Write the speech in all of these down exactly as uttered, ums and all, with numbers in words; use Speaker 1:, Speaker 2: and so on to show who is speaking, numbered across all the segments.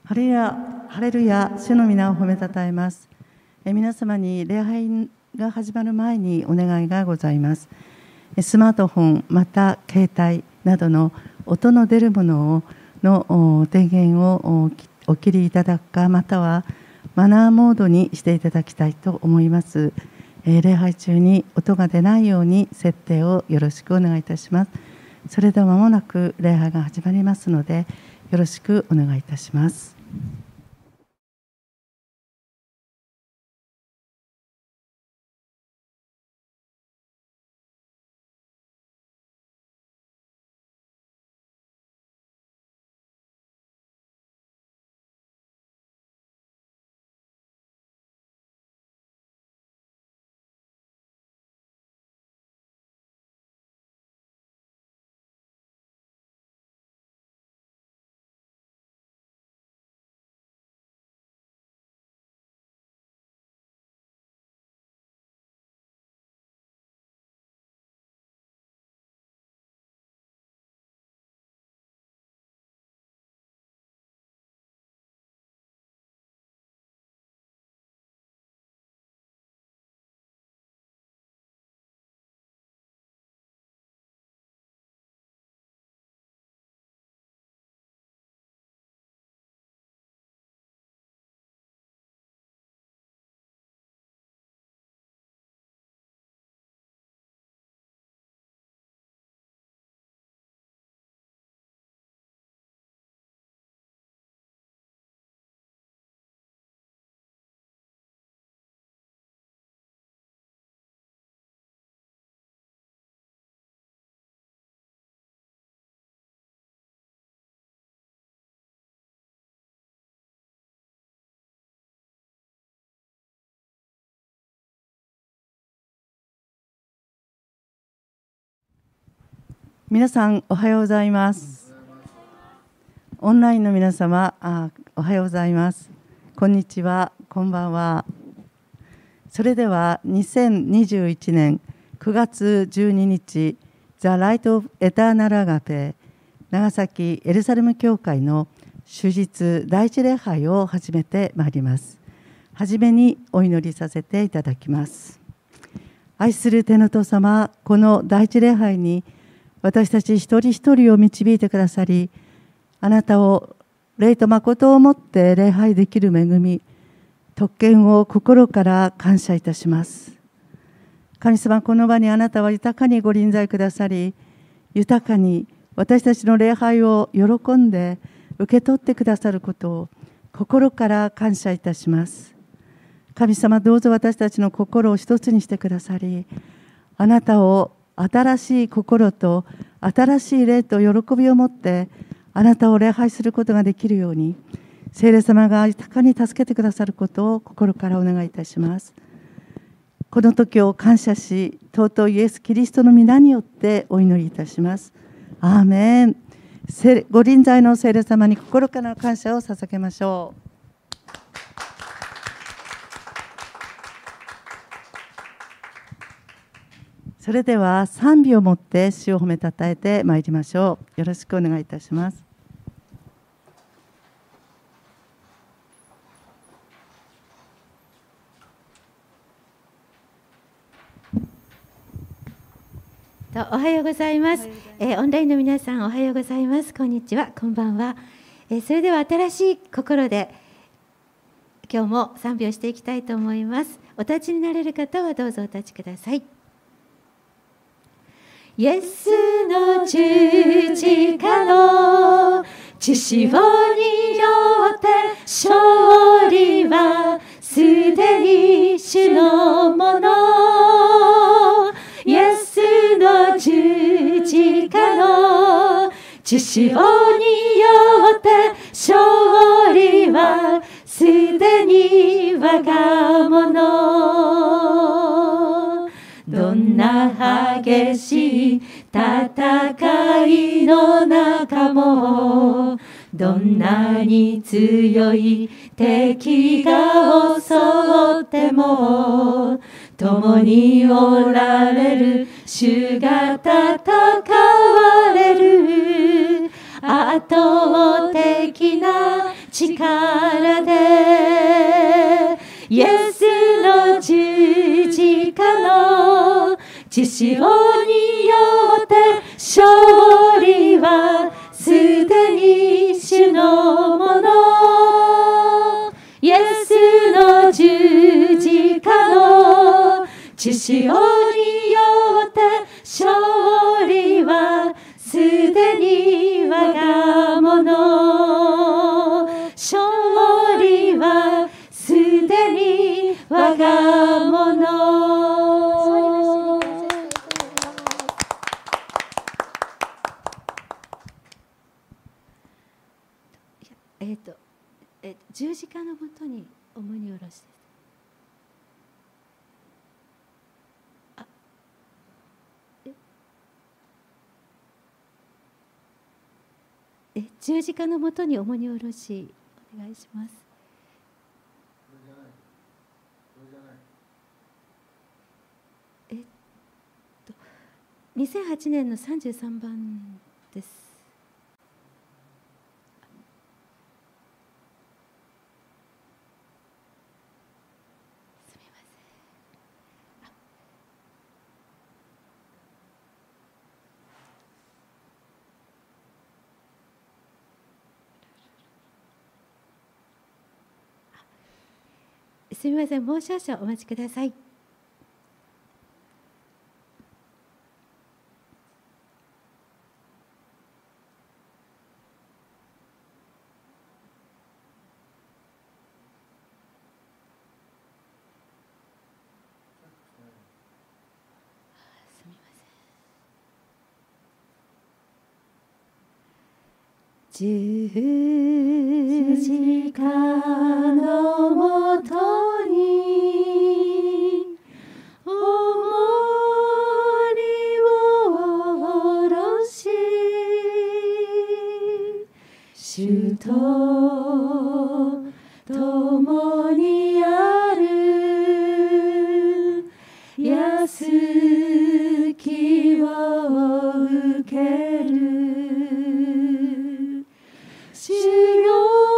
Speaker 1: ハレルヤ、ハレルヤ、主の皆を褒めたたえます。え皆様に礼拝が始まる前にお願いがございます。スマートフォン、また携帯などの音の出るものをの電源をお切りいただくか、またはマナーモードにしていただきたいと思います。え礼拝中に音が出ないように設定をよろしくお願いいたします。それでは間もなく礼拝が始まりますので、よろしくお願いいたします。皆さんおはようございます。オンラインの皆様、あおはようございます。こんにちは、こんばんは。それではにせんにじゅういちねんくがつじゅうににち、ザ・ライト・オブ・エターナル・アガペ長崎エルサレム教会の主日第一礼拝を始めてまいります。はじめにお祈りさせていただきます。愛する天の父様、この第一礼拝に私たち一人一人を導いてくださり、あなたを霊と誠をもって礼拝できる恵み、特権を心から感謝いたします。神様、この場にあなたは豊かにご臨在くださり、豊かに私たちの礼拝を喜んで受け取ってくださることを心から感謝いたします。神様、どうぞ私たちの心を一つにしてくださり、あなたを新しい心と新しい霊と喜びを持ってあなたを礼拝することができるように、聖霊様が豊かに助けてくださることを心からお願いいたします。この時を感謝し、尊いイエス・キリストの皆によってお祈りいたします。アーメン。ご臨在の聖霊様に心からの感謝を捧げましょう。それでは賛美をもって主を褒めたたえてまいりましょう。よろしくお願いいたします。
Speaker 2: おはようございます。えー、オンラインの皆さんおはようございます。こんにちは、こんばんは。えー、それでは新しい心で今日も賛美をしていきたいと思います。お立ちになれる方はどうぞお立ちください。イエスの十字架の血潮によって勝利はすでに主のもの。イエスの十字架の血潮によって勝利はすでに我がもの。どんな激しい戦いの中も、どんなに強い敵が襲っても、共におられる主が戦われる。圧倒的な力でイエスの十字架の血潮によって勝利はすでに主のもの。イエスの十字架の血潮によって勝利はすでに我がもの。勝利はすでに我がもの。えっと、えっと、十字架のもとに重荷を下ろして。あ、え、え、十字架のもとに重荷を下ろし、お願いします。えっと、にせんはちねんのさんじゅうさんばんです。すみません、もう少々お待ちください。すみません。十字架のもとに重荷を下ろし、主と共にある安きを受ける。主よ、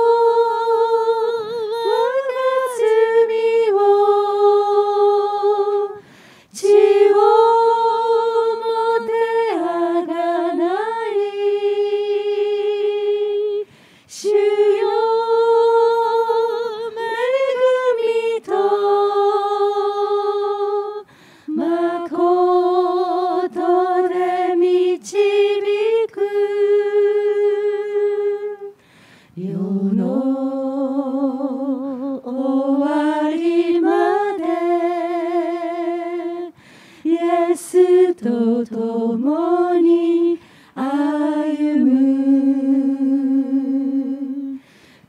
Speaker 2: 我が罪を血をもてあがない主よ、恵みと誠で導く。世の終わりまでイエスと共に歩む。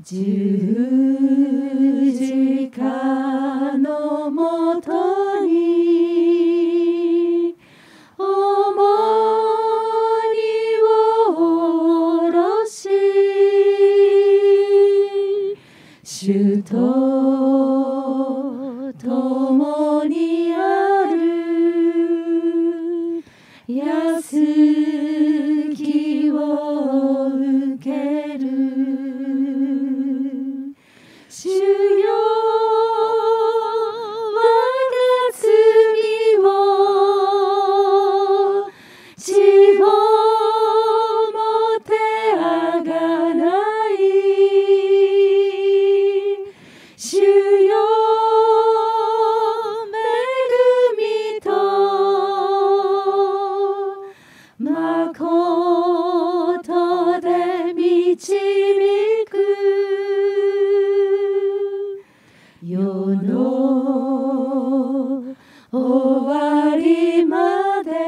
Speaker 2: 十字架のもとに重荷を下ろし、主と共にある安きを受ける。主よ、我が罪を血をもてあがない主よ、恵みと誠で導く。世の終わりまで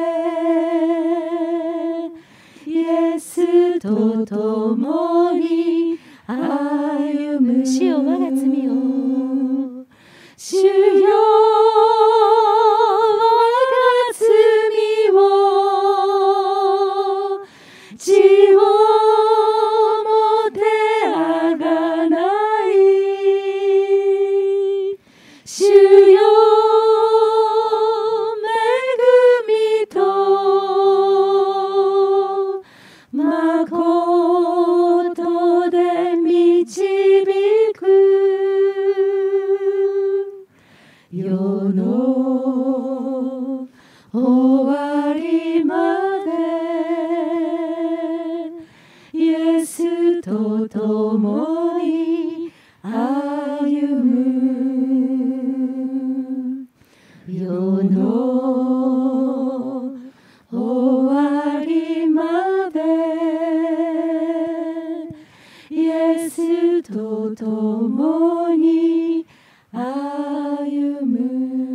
Speaker 2: イエスと共に歩む。主よ、我が罪を主よ、我が罪を血をもてあがない主よ、恵みと誠で導エスと共に歩む。世の終わりまでイエスと共に歩む。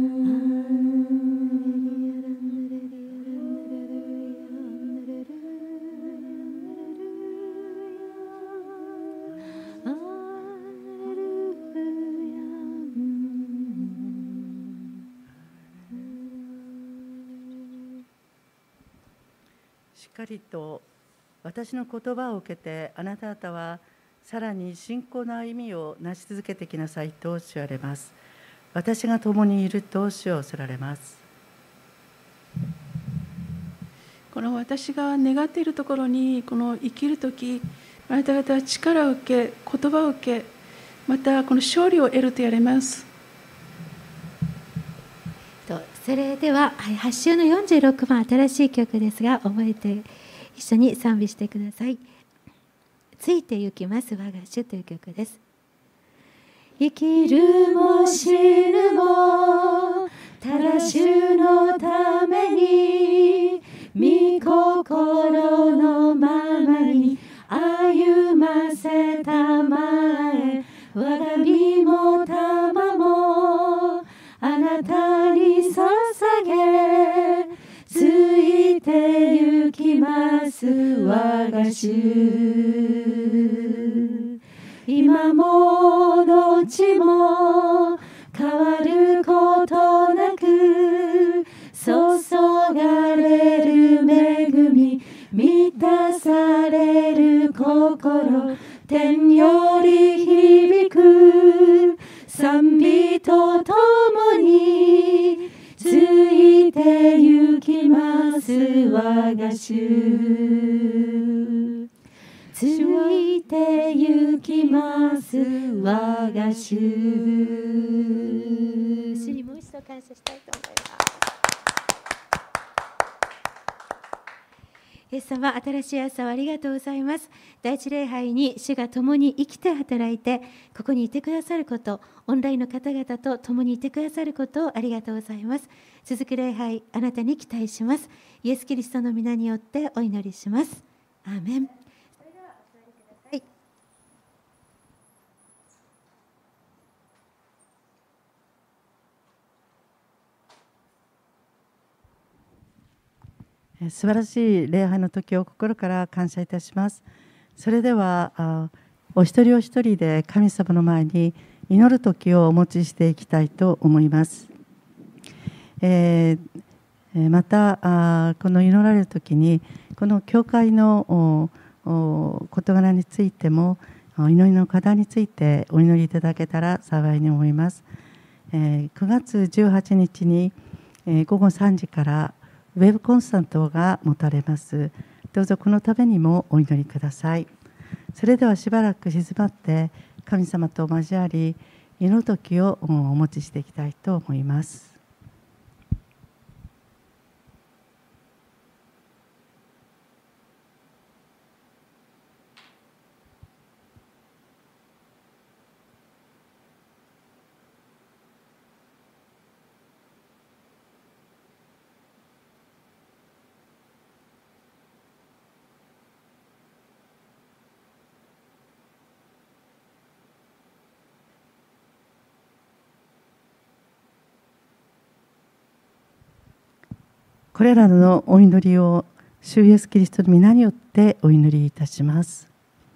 Speaker 1: しっかりと私の言葉を受けてあなた方はさらに信仰の歩みを成し続けてきなさいと主われます。私が共にいると主を仰られます。
Speaker 3: この私が願っているところにこの生きるとき、あなた方は力を受け、言葉を受け、またこの勝利を得ると言われます。
Speaker 2: それでははち週のよんじゅうろくばん、新しい曲ですが覚えて一緒に賛美してください。ついて行きます我が主という曲です。生きるも死ぬもただ主のために御心のままに歩ませたまえ、我が身も魂もあなたに捧げついて行きます我が主。今も後も変わることなく注がれる恵み満たされる心、天より響く賛美とともについて行きます我が主。ついて行きます我が主。主にもう一度感謝したいと思います。イエス様、新しい朝をありがとうございます。第一礼拝に主が共に生きて働いてここにいてくださること、オンラインの方々と共にいてくださることをありがとうございます。続く礼拝、あなたに期待します。イエス・キリストの皆によってお祈りします。アーメン。
Speaker 1: 素晴らしい礼拝の時を心から感謝いたします。それではお一人お一人で神様の前に祈る時をお持ちしていきたいと思います。えー、またこの祈られる時にこの教会の事柄についても祈りの課題についてお祈りいただけたら幸いに思います。えー、くがつじゅうはちにちにごごさんじからウェブコンサートが持たれます。どうぞこのためにもお祈りください。それではしばらく静まって神様と交わり祈る時をお持ちしていきたいと思います。これらのお祈りを主イエスキリストの皆によってお祈りいたします。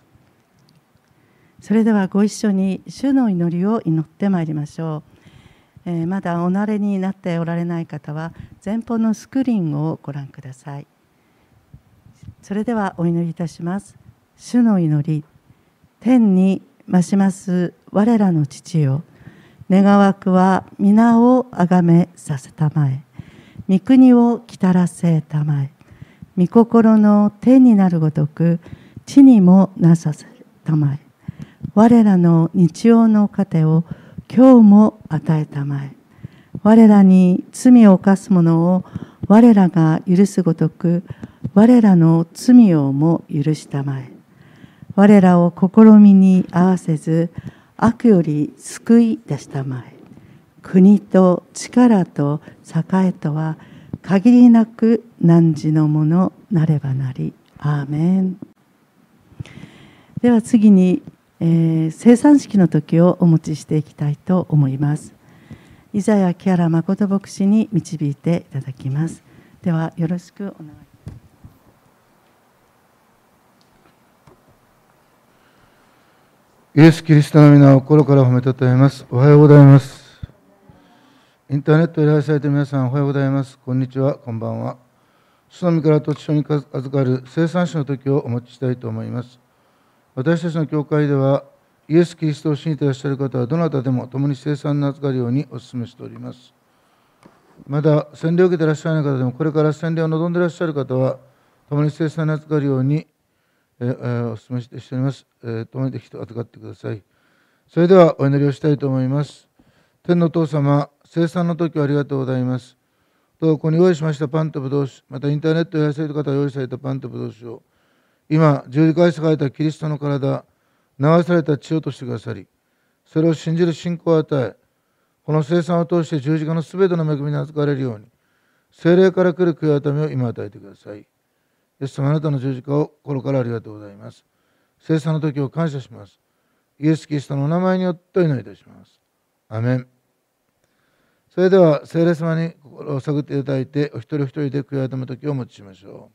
Speaker 1: それではご一緒に主の祈りを祈ってまいりましょう。えー、まだお慣れになっておられない方は前方のスクリーンをご覧ください。それではお祈りいたします。主の祈り。天に増します我らの父よ、願わくは皆をあがめさせたまえ、御国をきたらせたまえ、御心の天になるごとく地にもなさせたまえ、我らの日曜の糧を今日も与えたまえ、我らに罪を犯す者を我らが許すごとく我らの罪をも許したまえ、 我らを試みに合わせず、悪より救い出したまえ。国と力と栄とは限りなく汝のものなればなり。アーメン。では次に、えー、生産式の時をお持ちしていきたいと思います。イザヤ・キャラ誠牧師に導いていただきます。ではよろしくお願いします。
Speaker 4: イエス・キリストの皆を心から褒めたたえます。おはようございます。インターネットで礼拝されている皆さん、おはようございます。こんにちは、こんばんは。主の御から土地所に預かる生産者の時をお持ちしたいと思います。私たちの教会では、イエス・キリストを信じていらっしゃる方はどなたでも共に生産に預かるようにお勧めしております。まだ洗礼を受けていらっしゃらない方でも、これから洗礼を望んでいらっしゃる方は、共に生産に預かるようにえー、お勧めしております。えー、共にできて預かってください。それではお祈りをしたいと思います。天のお父様、生産の時はありがとうございます。どうここに用意しましたパンとブドウ酒、またインターネットでいらっしゃる方が用意されたパンとブドウ酒を、今、十字架に裂かれたキリストの体、流された血をとしてくださり、それを信じる信仰を与え、この生産を通して十字架のすべての恵みに預かれるように、聖霊から来る悔い改めを今与えてください。イエス様、あなたの十字架を心からありがとうございます。生産の時を感謝します。イエス・キリストのお名前によってお祈りいたします。アメン。それでは、聖霊様に心を探っていただいて、お一人お一人で悔い改めの時をお持ちしましょう。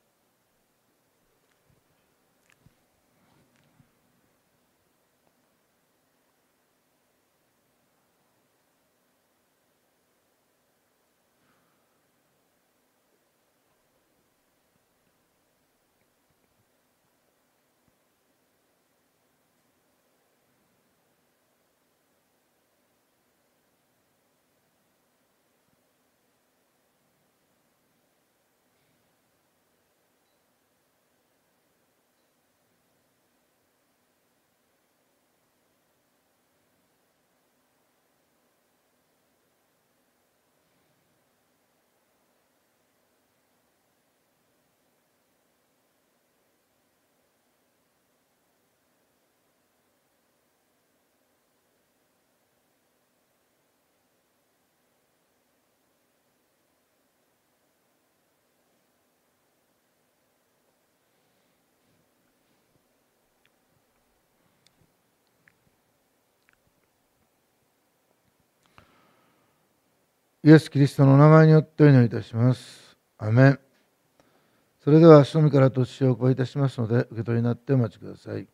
Speaker 4: イエス・キリストのお名前によってお祈りいたします。アメン。それでは、主の御から土地をお配りいたしますので、受け取りになってお待ちください。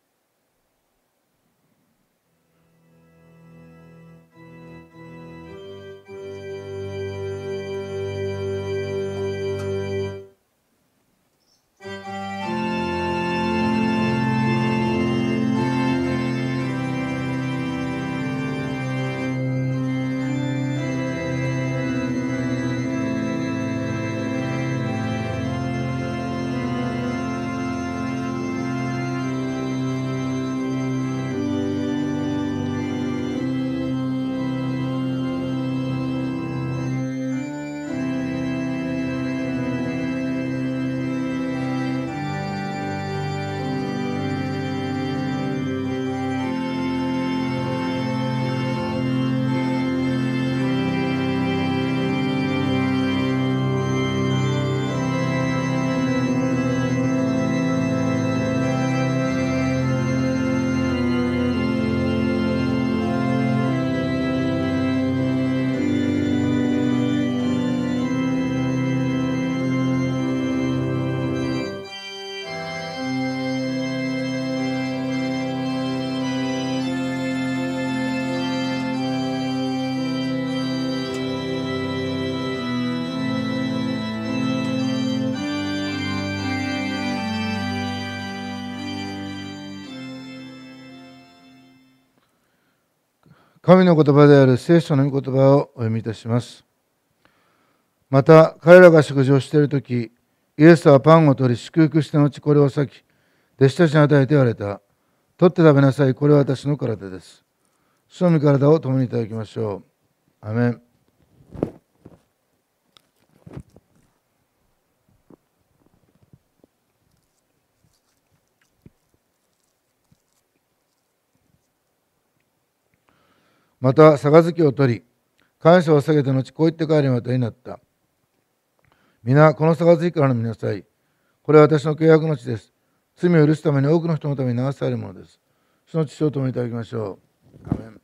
Speaker 4: 神の言葉である聖書の御言葉をお読みいたします。また彼らが食事をしているとき、イエスはパンを取り祝福した後これを裂き、弟子たちに与えて言われた。取って食べなさい、これは私の体です。主の御体を共にいただきましょう。アメン。 また杯を取り、感謝を下げた後、こう言って帰りまたになった。皆、この杯から飲みなさい。これは私の契約の地です。罪を許すために多くの人のために流されるものです。その血を共にいただきましょう。アメン。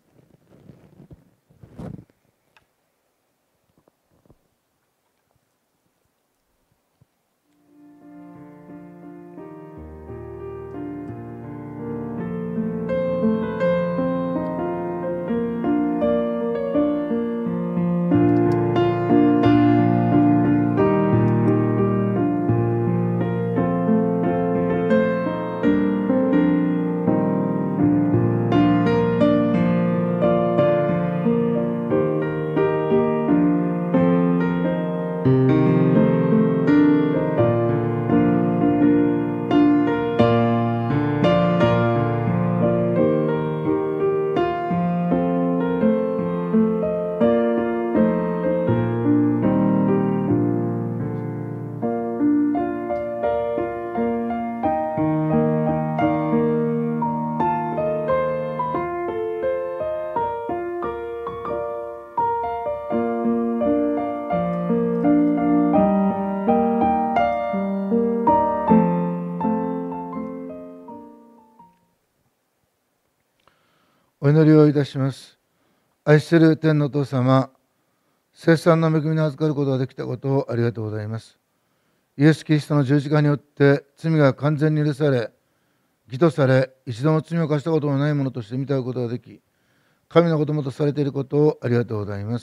Speaker 4: お祈りをいたします。愛する天のお父様、聖餐の恵みに預かることができたことをありがとうございます。イエス・キリストの十字架によって罪が完全に許され、義とされ、一度も罪を犯したことのないものとして見たことができ、神の子供とされていることをありがとうございます。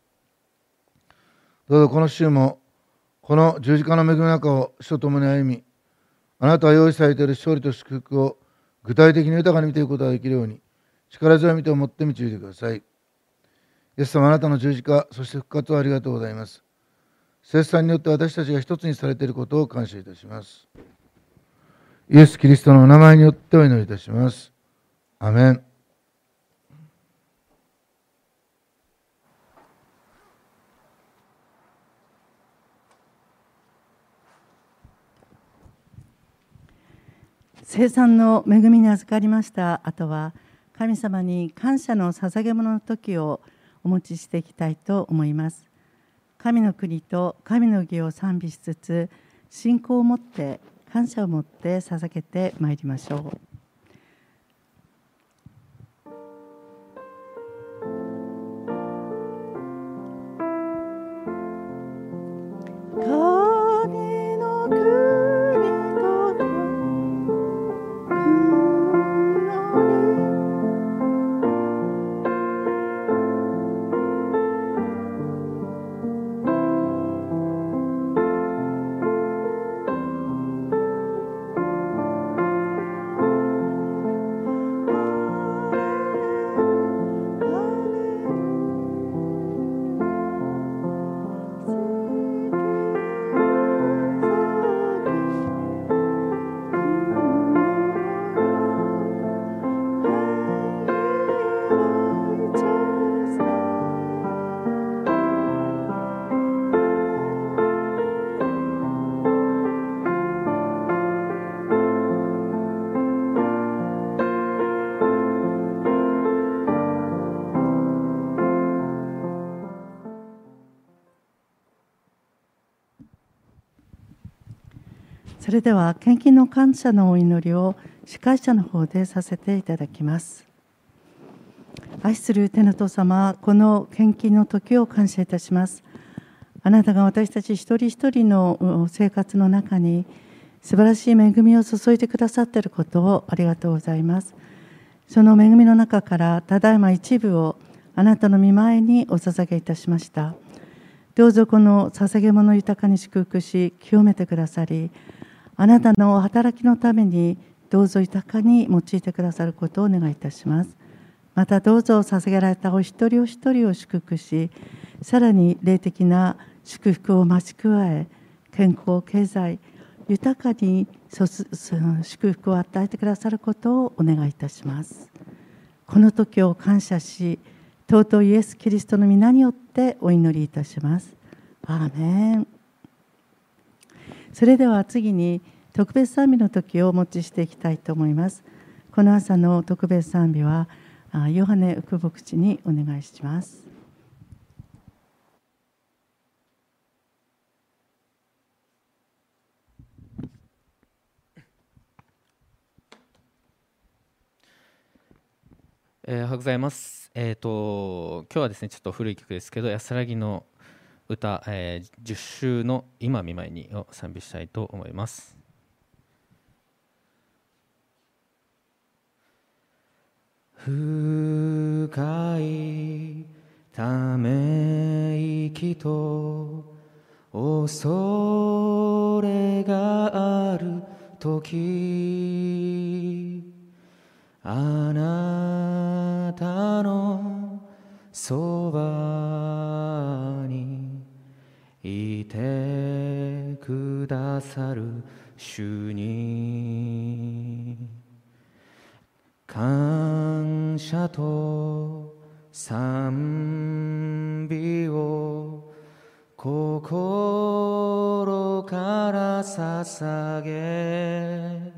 Speaker 4: どうぞこの週も、この十字架の恵みの中を主と共に歩み、あなたが用意されている勝利と祝福を具体的に豊かに見ていくことができるように、力強い見てを持って導いてください。イエス様、あなたの十字架、そして復活をありがとうございます。聖餐によって私たちが一つにされていることを感謝いたします。イエス・キリストのお名前によってお祈りいたします。アメン。
Speaker 1: 聖餐の恵みに預かりました後は、神様に感謝の捧げ物の時をお持ちしていきたいと思います。神の国と神の義を賛美しつつ、信仰を持って感謝を持って捧げてまいりましょう。神の国それでは献金の感謝のお祈りを司会者の方でさせていただきます。愛する天の父様、この献金の時を感謝いたします。あなたが私たち一人一人の生活の中に素晴らしい恵みを注いでくださっていることをありがとうございます。その恵みの中からただいま一部をあなたの御前にお捧げいたしました。どうぞこの捧げ物を豊かに祝福し清めてくださり、あなたの働きのためにどうぞ豊かに用いてくださることをお願いいたします。またどうぞ捧げられたお一人お一人を祝福し、さらに霊的な祝福を増し加え、健康、経済、豊かに祝福を与えてくださることをお願いいたします。この時を感謝し、尊いイエス・キリストの皆によってお祈りいたします。アーメン。それでは次に特別賛美の時をお持ちしていきたいと思います。この朝の特別賛美は、 ヨハネ副牧師にお願いします。
Speaker 5: えー、おはようございます。えーと、今日はですね、ちょっと古い曲ですけど、安らぎの歌、えー、じゅっ週の今見舞いにを賛美したいと思います。深いため息と恐れがあるとき、あなたのそばにいてくださる主に感謝と賛美を心から捧げ、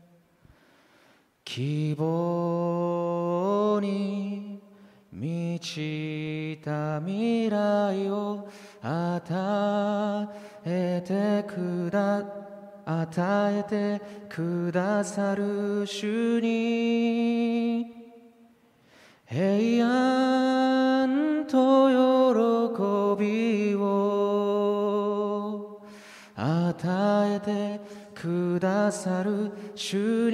Speaker 5: 希望に満ちた未来を与えてくだ与えてくださる主に平安と喜びを与えてくださる主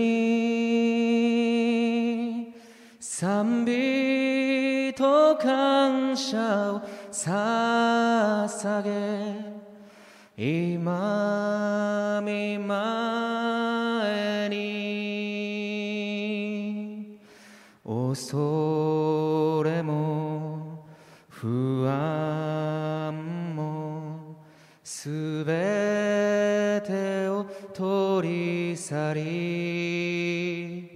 Speaker 5: に賛美と感謝を捧げ、今見前に恐れも不安もすべてを取り去り、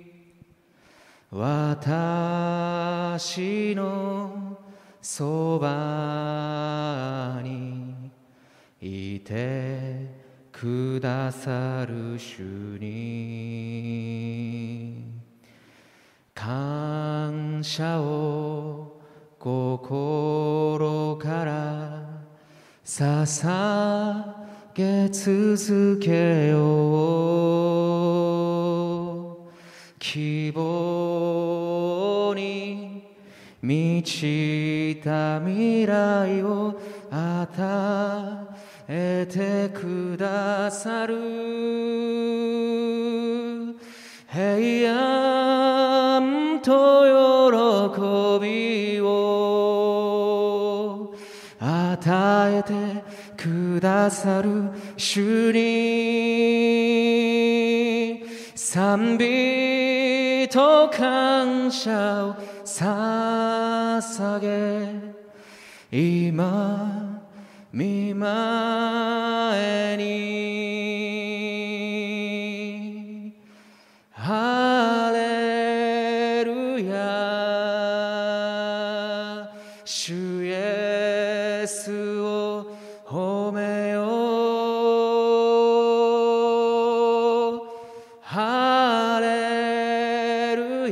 Speaker 5: 私のそばにいてくださる主に感謝を心から捧げ続けよう。希望に満ちた未来を与えてくださる平安と喜びを与えてくださる主に賛美と感謝を捧げ、今見前にハレルヤ、主イエスを褒めよう。ハレル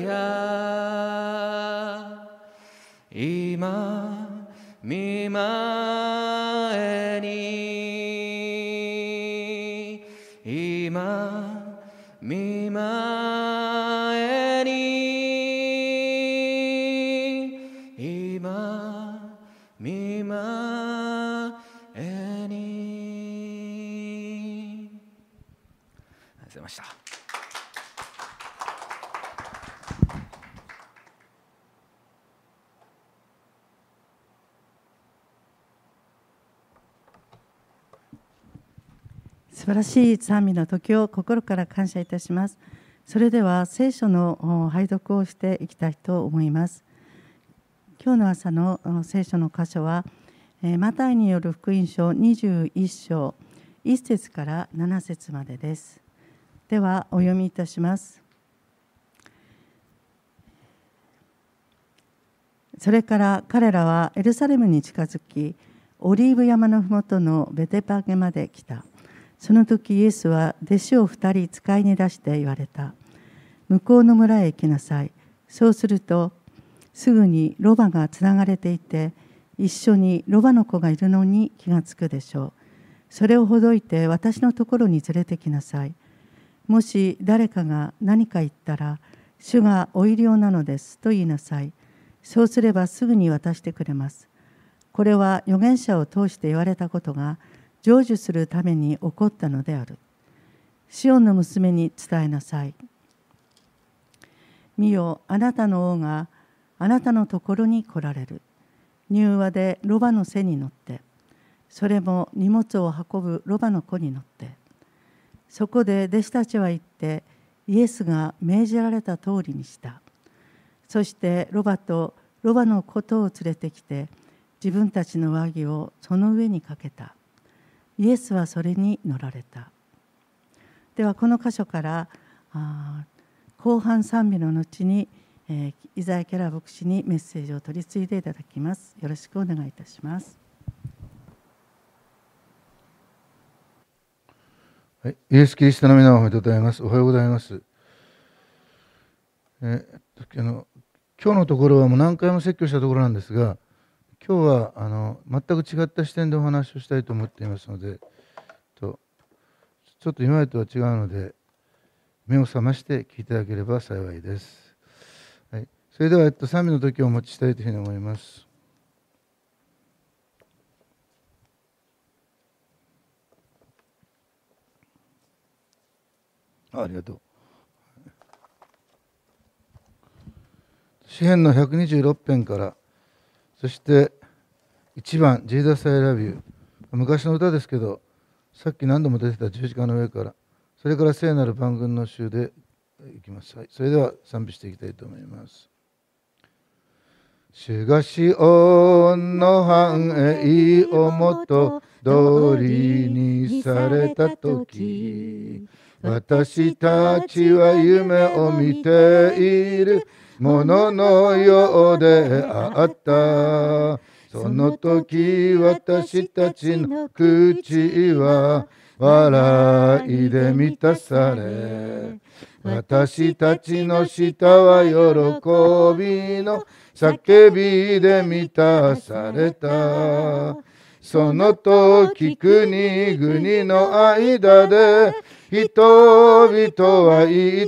Speaker 5: ヤ、今見前に今見前に今見前に。ありがとうございました。
Speaker 1: 素晴らしい賛美の時を心から感謝いたします。それでは聖書の拝読をしていきたいと思います。今日の朝の聖書の箇所はマタイによる福音書にじゅういっ章いっ節からなな節までです。ではお読みいたします。それから彼らはエルサレムに近づき、オリーブ山のふもとのベテパゲまで来た。その時イエスは弟子を二人使いに出して言われた。向こうの村へ行きなさい。そうするとすぐにロバがつながれていて、一緒にロバの子がいるのに気がつくでしょう。それをほどいて私のところに連れてきなさい。もし誰かが何か言ったら、主がお入り用なのですと言いなさい。そうすればすぐに渡してくれます。これは預言者を通して言われたことが成就するために起こったのである。シオンの娘に伝えなさい。見よ、あなたの王があなたのところに来られる。柔和でロバの背に乗って、それも荷物を運ぶロバの子に乗って。そこで弟子たちは言って、イエスが命じられた通りにした。そしてロバとロバの子とを連れてきて、自分たちの上着をその上にかけた。イエスはそれに乗られた。ではこの箇所からあ後半賛美の後に、えー、イザヤ・ケラー牧師にメッセージを取り次いでいただきます。よろしくお願いいたします。
Speaker 4: はい、イエス・キリストの皆をおめでとうございます。おはようございます。えー、あの今日のところはもう何回も説教したところなんですが、今日はあの全く違った視点でお話をしたいと思っていますので、とちょっと今までとは違うので、目を覚まして聞いていただければ幸いです。はい、それでは、えっと、賛美の時をお持ちしたいというふうに思います。あ、ありがとう。詩編のひゃくにじゅうろく編から、そしていちばん、ジーザス・アイ・ラビュー。昔の歌ですけど、さっき何度も出てた十字架の上から、それから聖なる万軍の集でいきます。はい、それでは賛美していきたいと思います。主がシオンの繁栄を元通りにされたとき、私たちは夢を見ているもののようであった。その時私たちの口は笑いで満たされ、私たちの舌は喜びの叫びで満たされた。その時国々の間で人々は言った。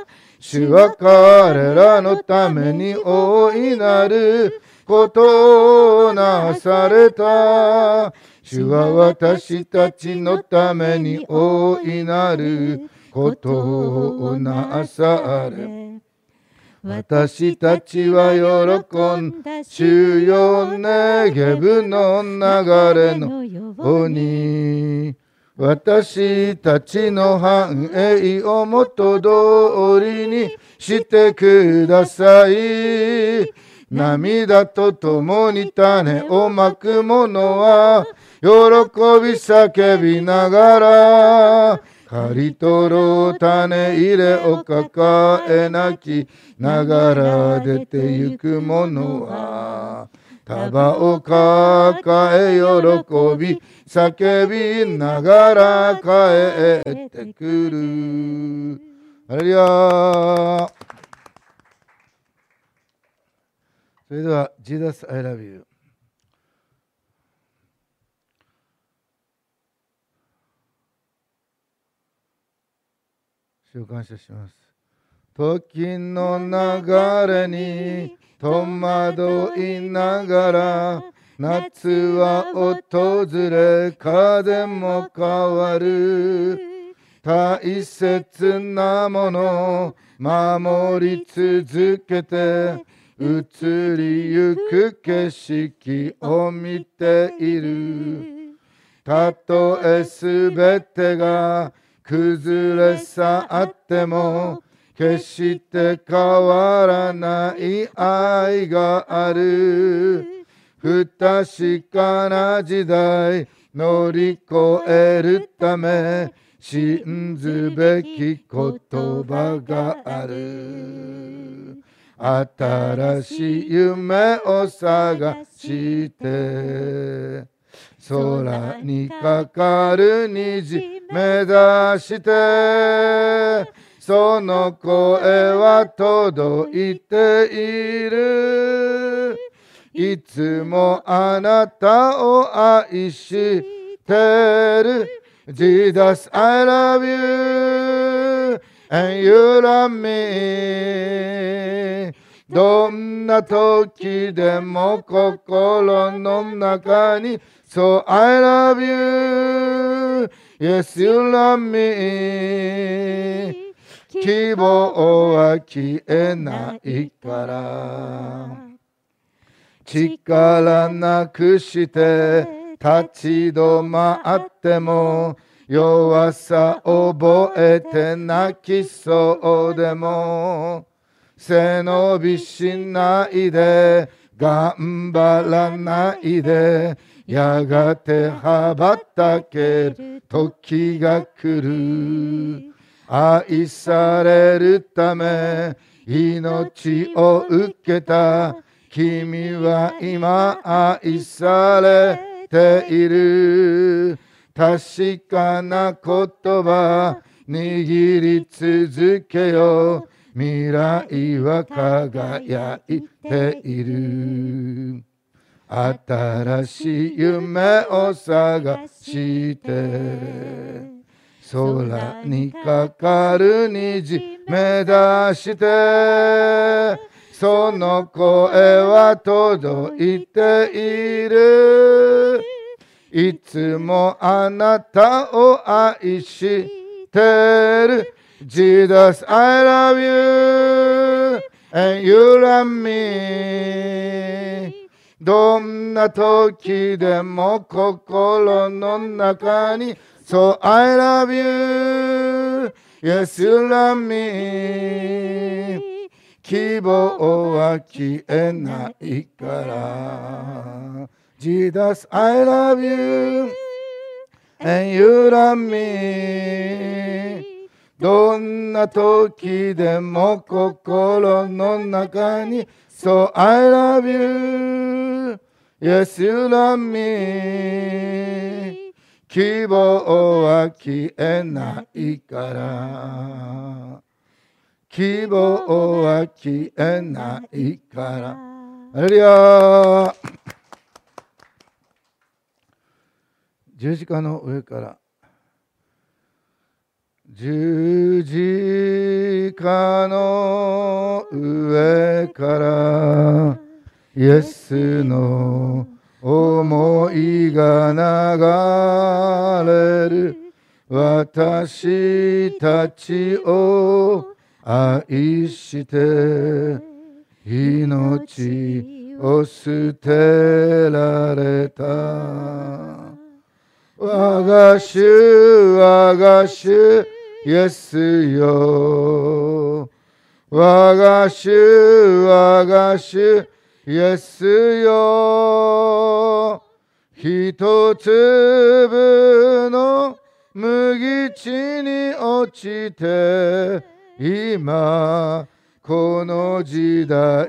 Speaker 4: 主は彼らのために大いなることをなされた。主は私たちのために大いなることをなされ、私たちは喜んだ主よネゲブの流れのように、私たちの繁栄を元通りにしてください。涙とともに種をまく者は喜び叫びながら、刈り取ろう種入れを抱え泣きながら出てゆく者は束を抱え喜び叫びながら帰ってくる。ハレルヤ。それでは Jesus I love you。 主を感謝します。時の流れに戸惑いながら、夏は訪れ風も変わる。大切なものを守り続けて、移りゆく景色を見ている。たとえすべてが崩れ去っても、決して変わらない愛がある。不確かな時代乗り越えるため、信ずべき言葉がある。新しい夢を探して、空にかかる虹目指して、 その声は届いている。いつもあなたを愛してる。Jesus, I love you and you love me. どんな時でも心の中に So I love you, yes you love me. 希望は消えないから力なくして立ち止まっても弱さ覚えて泣きそうでも背伸びしないで頑張らないでやがて羽ばたける時が来る愛されるため命を受けた君は今愛されている確かな言葉握り続けよ未来は輝いている新しい夢を探して空にかかる虹目指してその声は届いているいつもあなたを愛してる Jesus, I love you and you love me どんな時でも心の中に So I love you Yes, you love me 希望は消えないから Jesus, I love you and you love me どんな時でも心の中に So I love you Yes, you love me 希望は消えないから希望は消えないからハレルヤ十字架の上から十字架の上からイエスの思いが流れる私たちを愛して命を捨てられた我が主我が主イエスよ我が主我が主イエスよ一粒の麦地に落ちて今この時代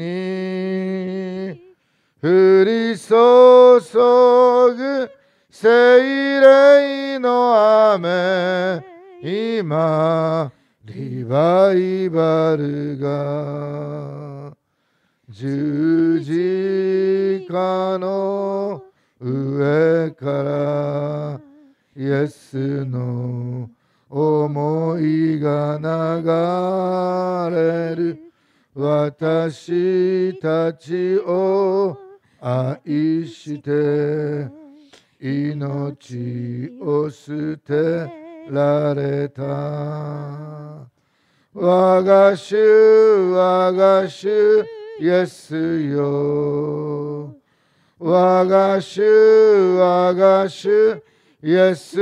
Speaker 4: に降り注ぐ聖霊の雨今リバイバルが十字架の上からイエスの思いが流れる私たちを愛して命を捨てられた我が主我が主イエスよ我が主我が主イエス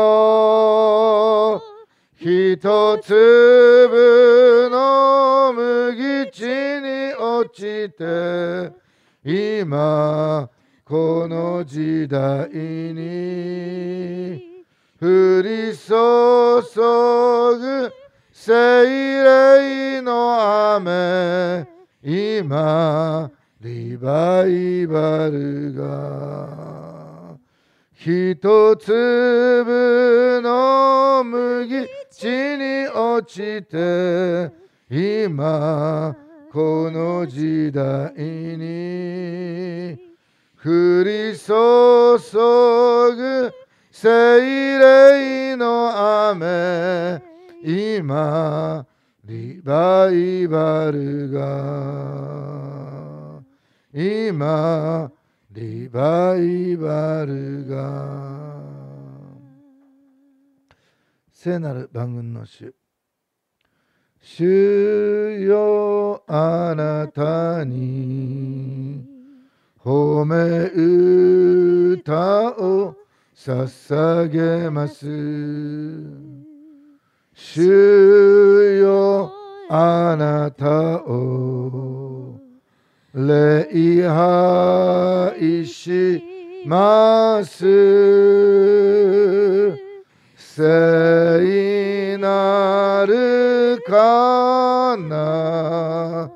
Speaker 4: よ一粒の麦地に落ちて今この時代に降り注ぐ聖霊の雨今リバイバルが一粒の麦地に落ちて今この時代に降り注ぐ聖霊の雨、今リバイバルが、今リバイバルが。聖なる万軍の主、主よあなたに褒め歌を捧げます。主よあなたを礼拝します。聖なるかな、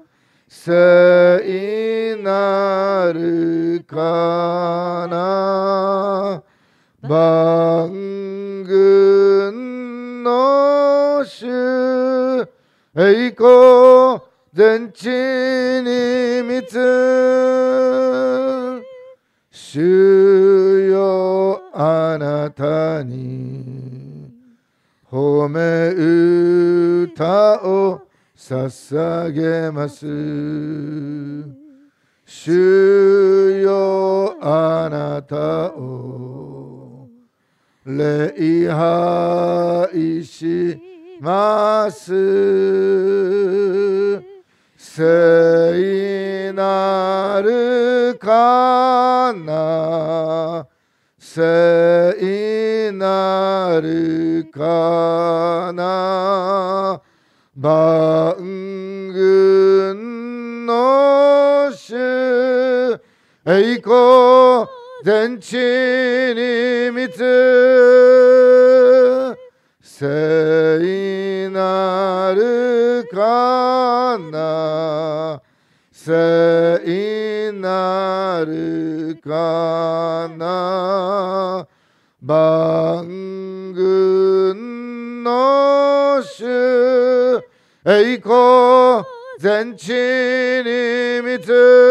Speaker 4: 聖なるかな、万軍の主、栄光全地に満つ。主よあなたに褒め歌を捧げます。主よあなたを礼拝します。聖なるかな、聖なるかな、万軍の主、栄光全地に満つ。聖なるかな、聖なるかな、万軍の主、栄光全地に満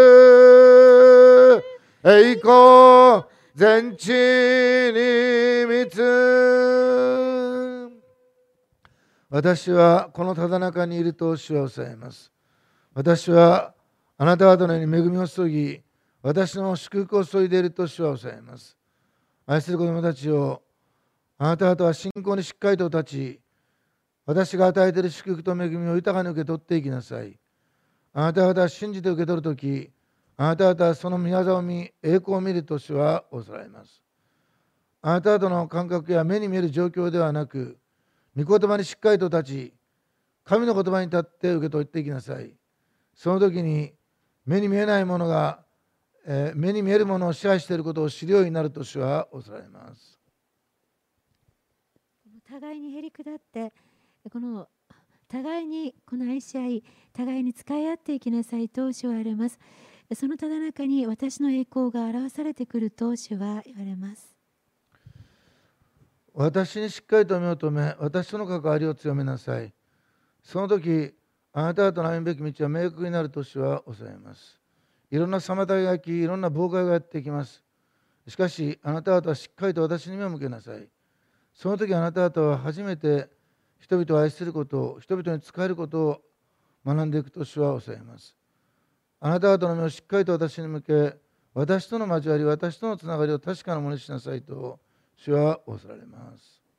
Speaker 4: つ。栄光全地に満つ。私はこのただ中にいると主はおっしゃいます。私はあなた方のように恵みを注ぎ、私の祝福を注いでいると主はおっしゃいます。愛する子供たちを、あなた方は信仰にしっかりと立ち、私が与えている祝福と恵みを豊かに受け取っていきなさい。あなた方は信じて受け取るとき、あなた方はその御業を見、栄光を見ると主はおっしゃいます。あなた方の感覚や目に見える状況ではなく、御言葉にしっかりと立ち、神の言葉に立って受け取っていきなさい。その時に目に見えないものが、えー、目に見えるものを支配していることを知るようになると主はおっしゃいます。
Speaker 2: 互いにへり下って、この互いにこの愛し合い、互いに使い合っていきなさいと主は言われます。そのただ中に私の栄光が表されてくると主は言われます。
Speaker 4: 私にしっかりと目を留め、私との関わりを強めなさい。その時、あなた方の歩むべき道は明確になると主はおっしゃいます。いろんな妨げが来、いろんな妨害がやってきます。しかし、あなた方はしっかりと私に目を向けなさい。その時、あなた方は初めて人々を愛することを、人々に仕えることを学んでいくと主はおっしゃいます。あなた方の目をしっかりと私に向け、私との交わり、私とのつながりを確かなものにしなさいと主はおっしゃられます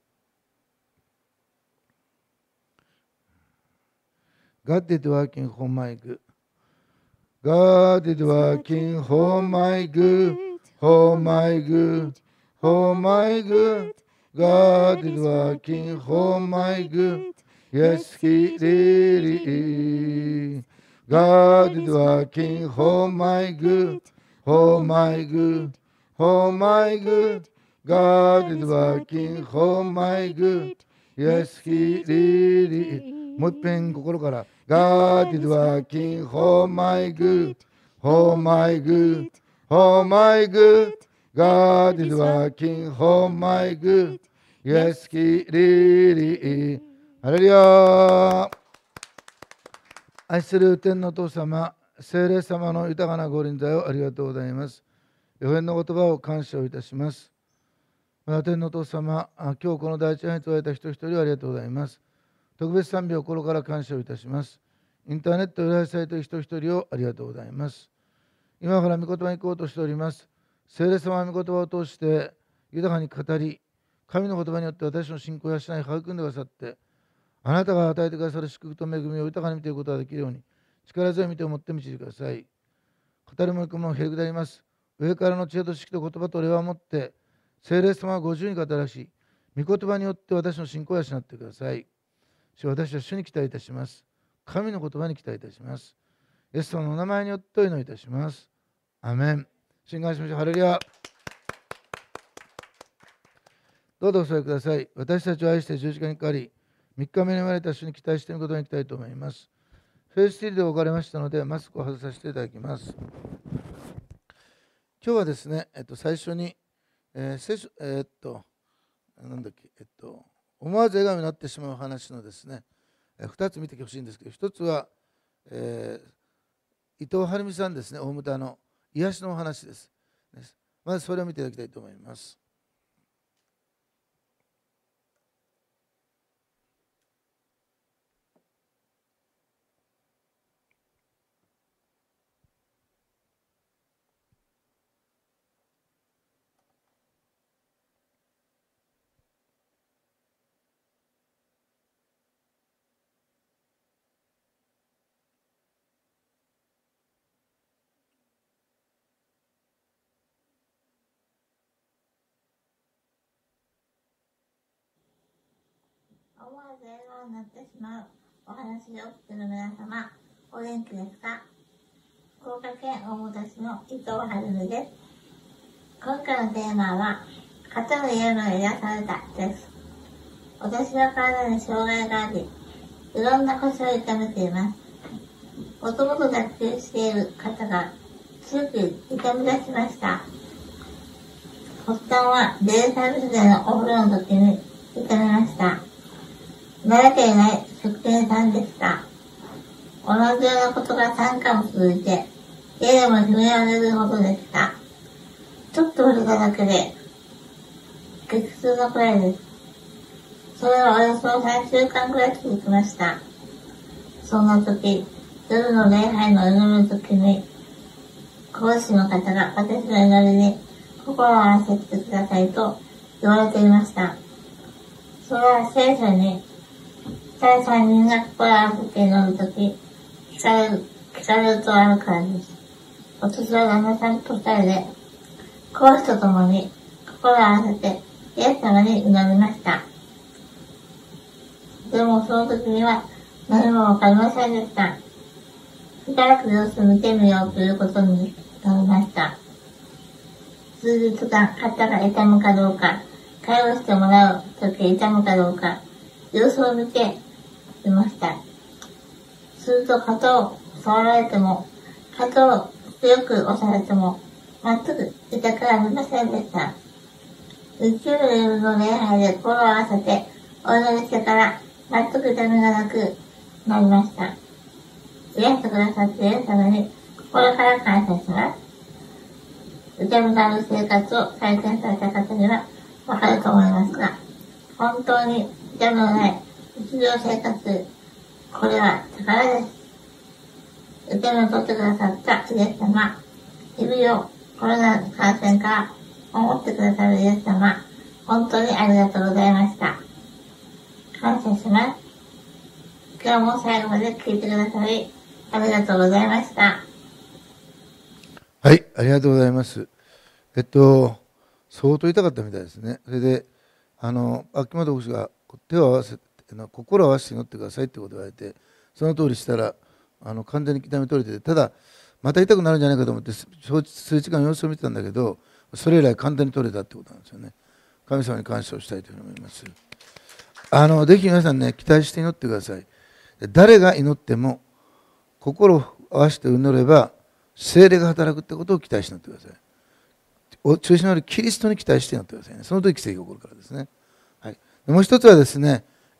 Speaker 4: 。God did working for my good. God did working for my good, for my good, for my good. God is working for my good. Yes, He really is. God is working for my good, for my good, for my good. God is working for my good. Yes, He really is. もう一遍心から。God is working for my good, for my good, for my good. God is working for my good. Yes, He really is. ハレルヤ。愛する天のお父様、聖霊様の豊かなご臨在をありがとうございます。予言の言葉を感謝をいたします。また天のお父様、今日この第一杯に問われた人一人をありがとうございます。特別賛美を心から感謝をいたします。インターネットを礼拝されている人一人をありがとうございます。今から御言葉に行こうとしております。聖霊様は御言葉を通して豊かに語り、神の言葉によって私の信仰やしない育んでくださって、あなたが与えてくださる祝福と恵みを豊かに見ていくことができるように、力強い見てを持って導いてください。語りもいくものをへりくだります。上からの知恵と識と言葉と礼和をもって、聖霊様はご自由に語らし、御言葉によって私の信仰を養ってください。主は私は主に期待いたします。神の言葉に期待いたします。イエス様のお名前によってお祈りいたします。アメン。信願しましょう。ハレルヤ。どうぞお座りください。私たちを愛して十字架にかかり、みっかめに生まれた主に期待していくことに行きたいと思います。フェイスティーで置かれましたので、マスクを外させていただきます。今日はですね、えっと、最初に、えー聖書えー、っと、なんだっけ、えっと、思わず笑顔になってしまう話のですね、えー、ふたつ見てほしいんですけど、ひとつは、えー、伊藤晴美さんですね、大牟田の癒しのお話です。まずそれを見ていただきたいと思います。
Speaker 2: 思わず笑顔になってしまうお話で起きている皆様、お元気ですか？福岡県大牟田市の伊藤晴美です。今回のテーマは、肩の癒の癒されたです。私は体に障害があり、いろんな腰を痛めています。もともと脱臼している肩が強く痛み出しました。発端はデイサービスでのお風呂の時に痛めました。慣れていない職人さんでした。同じようなことがさんかいも続いて、家でも決められるほどでした。ちょっと触れただけで、激痛のくらいです。それはおよそさんしゅうかんくらい続きました。そんな時、夜の礼拝の祈りの時に、講師の方が私の祈りに心を合わせてくださいと言われていました。それは聖書に、さんさんにんが心を合わせて祈るとき、聞かれる、聞かれるとあるからです。私は旦那さんと二人で、講師と共に心を合わせて、イエス様に祈りました。でもその時には何もわかりませんでした。しばらく様子を見てみようということになりました。数日間肩が痛むかどうか、会話してもらう時痛むかどうか、様子を見ていました。すると肩を触られても、肩を強く押されても、全く痛くありませんでした。日曜の夜の礼拝で心を合わせてお祈りしてから、全く痛みがなくなりました。癒してくださっている様に心から感謝します。痛みのある生活を体験された方にはわかると思いますが、本当に痛みのない日常生活、これは宝です。痛みを取ってくださったイエス様、日々をコロナ感染から守ってくださるイエス様、本当にありがとうございました。感謝します。今日も最後まで聞いてくださり、ありがとうございました。
Speaker 4: はい、ありがとうございます。えっと、相当痛かったみたいですね。それで、あの、秋元牧師が手を合わせて、心を合わせて祈ってくださいってことを言われて、その通りしたら、あの完全に痛み取れてて、ただ、また痛くなるんじゃないかと思って、数時間様子を見てたんだけど、それ以来簡単に取れたってことなんですよね。神様に感謝をしたいというふうに思います。あの、ぜひ皆さんね、期待して祈ってください。誰が祈っても、心を合わせて祈れば、聖霊が働くってことを期待して祈ってください。お中心のあるキリストに期待して祈ってくださいね。その時奇跡が起こるからですね。はい、もう一つはですね、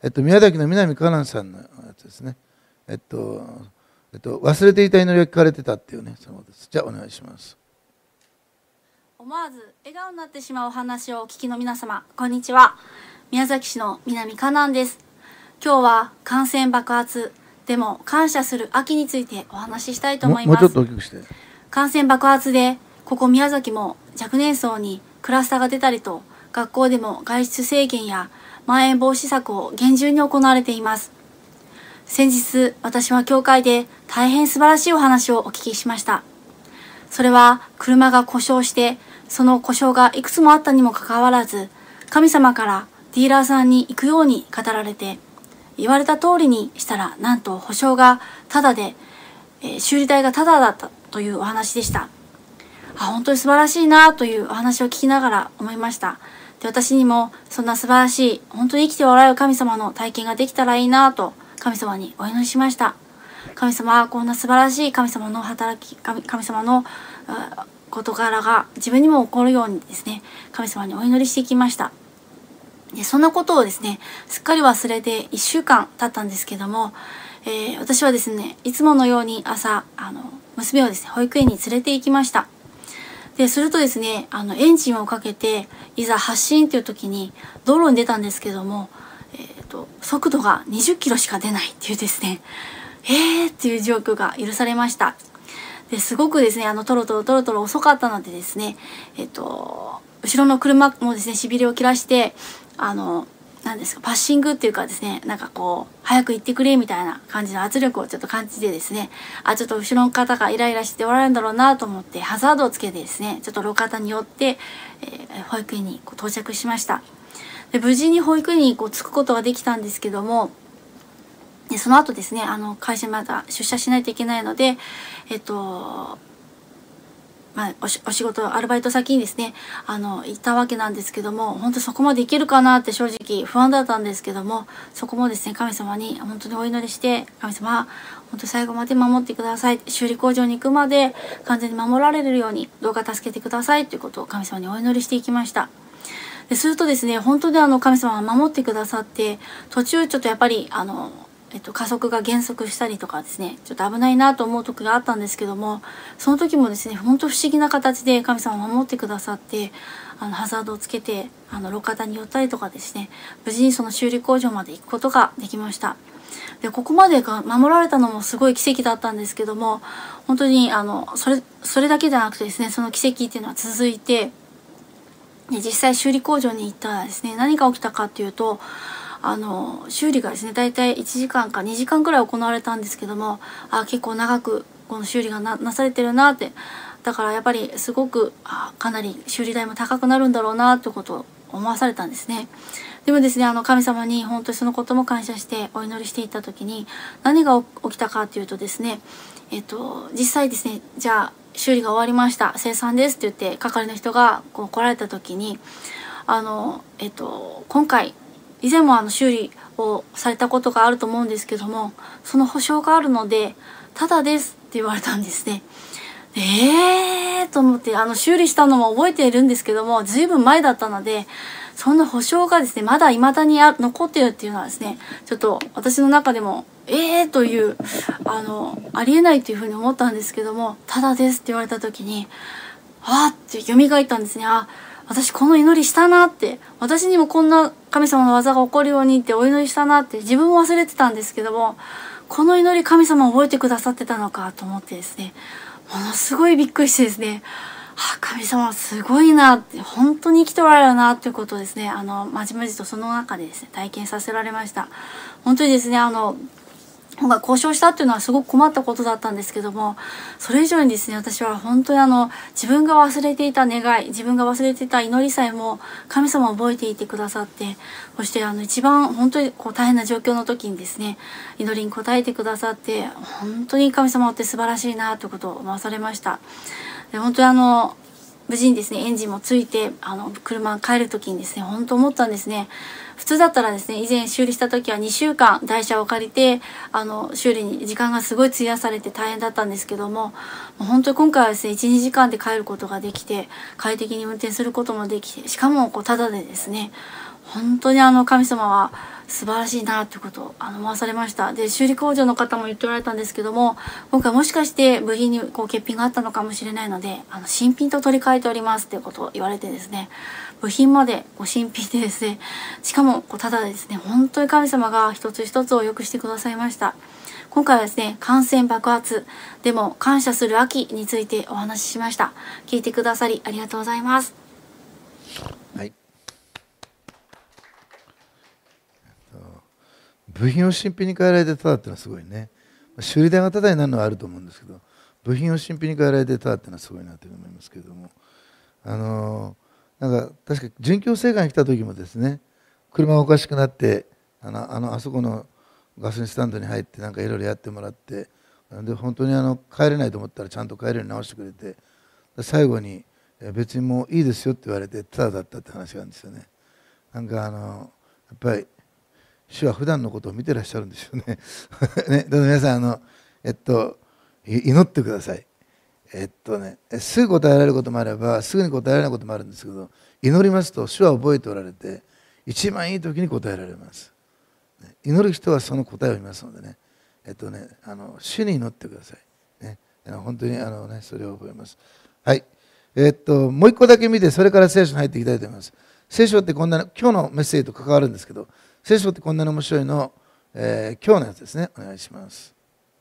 Speaker 4: えっと、宮崎の南香南さんのやつですね。えっと、えっと、忘れていた祈りが聞かれてたっていうね、そのです。じゃあお願いします。
Speaker 6: 思わず笑顔になってしまうお話をお聞きの皆様、こんにちは。宮崎市の南香南です。今日は感染爆発でも感謝する秋についてお話ししたいと思います。
Speaker 4: もうちょっと大きくして。
Speaker 6: 感染爆発でここ宮崎も若年層にクラスターが出たりと、学校でも外出制限やまん延防止策を厳重に行われています。先日私は教会で大変素晴らしいお話をお聞きしました。それは車が故障して、その故障がいくつもあったにもかかわらず、神様からディーラーさんに行くように語られて、言われた通りにしたら、なんと保証がタダで、えー、修理代がタダだったというお話でした。あ、本当に素晴らしいなというお話を聞きながら思いました。で、私にもそんな素晴らしい、本当に生きておられる神様の体験ができたらいいなと神様にお祈りしました。神様はこんな素晴らしい神様の働き、神, 神様の事柄が自分にも起こるようにですね、神様にお祈りしていきました。で、そんなことをですね、すっかり忘れていっしゅうかん経ったんですけども、えー、私はですね、いつものように朝、あの、娘をですね、保育園に連れて行きました。で、するとですね、あの、エンジンをかけて、いざ発進という時に、道路に出たんですけども、えっと、速度がにじゅっキロしか出ないっていうですね、えーっていう状況が許されました。で、すごくですね、あの、トロトロトロトロ遅かったのでですね、えっと、後ろの車もですね、しびれを切らして、あの、何ですか、パッシングっていうかですね、なんかこう、早く行ってくれみたいな感じの圧力をちょっと感じてですね、あ、ちょっと後ろの方がイライラしておられるんだろうなと思って、ハザードをつけてですね、ちょっと路肩に寄って、えー、保育園にこう到着しました。で、無事に保育園にこう着くことができたんですけども、でその後ですね、あの、会社にまた出社しないといけないので、えっと、まあ、おし、お仕事、アルバイト先にですね、あの、行ったわけなんですけども、本当そこまで行けるかなって正直不安だったんですけども、そこもですね、神様に本当にお祈りして、神様、本当最後まで守ってください。修理工場に行くまで完全に守られるように、どうか助けてくださいということを神様にお祈りしていきました。でするとですね、本当にあの、神様が守ってくださって、途中ちょっとやっぱり、あの、えっと、加速が減速したりとかですね、ちょっと危ないなと思う時があったんですけども、その時もですね、本当不思議な形で神様を守ってくださって、あの、ハザードをつけて、あの、路肩に寄ったりとかですね、無事にその修理工場まで行くことができました。で、ここまでが守られたのもすごい奇跡だったんですけども、本当に、あの、それ、それだけじゃなくてですね、その奇跡っていうのは続いて、で、実際修理工場に行ったらですね、何が起きたかっていうと、あの修理がですね、だいたいいちじかんかにじかんくらい行われたんですけども、あ、結構長くこの修理が な, なされてるなって、だからやっぱりすごくあかなり修理代も高くなるんだろうなってことを思わされたんですね。でもですね、あの神様に本当にそのことも感謝してお祈りしていた時に、何が起きたかっていうとですね、えっと実際ですね、じゃあ修理が終わりました、生産ですって言って係の人がこう来られた時に、あのえっと今回以前もあの修理をされたことがあると思うんですけども、その保証があるのでタダですって言われたんですね。えーと思って、あの修理したのも覚えているんですけども、ずいぶん前だったので、そんな保証がですね、まだ未だにあ残ってるっていうのはですね、ちょっと私の中でもえーというあのありえないというふうに思ったんですけども、タダですって言われた時に、あーって蘇ったんですね。あ、私この祈りしたなって、私にもこんな神様の技が起こるようにってお祈りしたなって、自分も忘れてたんですけども、この祈り神様覚えてくださってたのかと思ってですね、ものすごいびっくりしてですね、あ、神様すごいなって、本当に生きておられるなっていうことをですね、あのまじまじとその中でですね体験させられました。本当にですね、あの今回交渉したっていうのはすごく困ったことだったんですけども、それ以上にですね、私は本当にあの自分が忘れていた願い、自分が忘れていた祈りさえも神様を覚えていてくださって、そしてあの一番本当にこう大変な状況の時にですね、祈りに応えてくださって、本当に神様って素晴らしいなということを思わされました。で、本当にあの無事にですね、エンジンもついて、あの車帰る時にですね、本当思ったんですね。普通だったらですね、以前修理した時はにしゅうかん台車を借りて、あの修理に時間がすごい費やされて大変だったんですけども、もう本当に今回はですね、いち、にじかんで帰ることができて、快適に運転することもできて、しかもこうタダでですね、 本当にあの神様は素晴らしいなということをあの思わされました。で、修理工場の方も言っておられたんですけども、今回もしかして部品にこう欠品があったのかもしれないので、あの新品と取り替えておりますということを言われてですね、部品までこう新品でですね、しかもこうただですね、本当に神様が一つ一つを良くしてくださいました。今回はですね、感染爆発でも感謝する秋についてお話ししました。聞いてくださりありがとうございます。
Speaker 4: はい。部品を新品に変えられてただっていうのはすごいね。修理代がただになるのはあると思うんですけど、部品を新品に変えられてただっていうのはすごいなと思いますけれども、あのなんか確か準教生会に来た時もですね、車がおかしくなって、あのあのあそこのガソリンスタンドに入ってなんかいろいろやってもらって、で本当にあの帰れないと思ったらちゃんと帰れるように直してくれて、最後に別にもういいですよって言われてただだったって話があるんですよね。なんかあのやっぱり主は普段のことを見てらっしゃるんですよね。ね、どうぞ皆さんあのえっと祈ってください。えっとねすぐ答えられることもあればすぐに答えられないこともあるんですけど、祈りますと主は覚えておられて一番いい時に答えられます。祈る人はその答えを見ますのでね、えっとねあの主に祈ってください。ね、本当にあのねそれを覚えます。はい。えっともう一個だけ見てそれから聖書に入っていきたいと思います。聖書ってこんな今日のメッセージと関わるんですけど。聖書ってこんなに面白いの、えー、今日のやつですね。お願いします。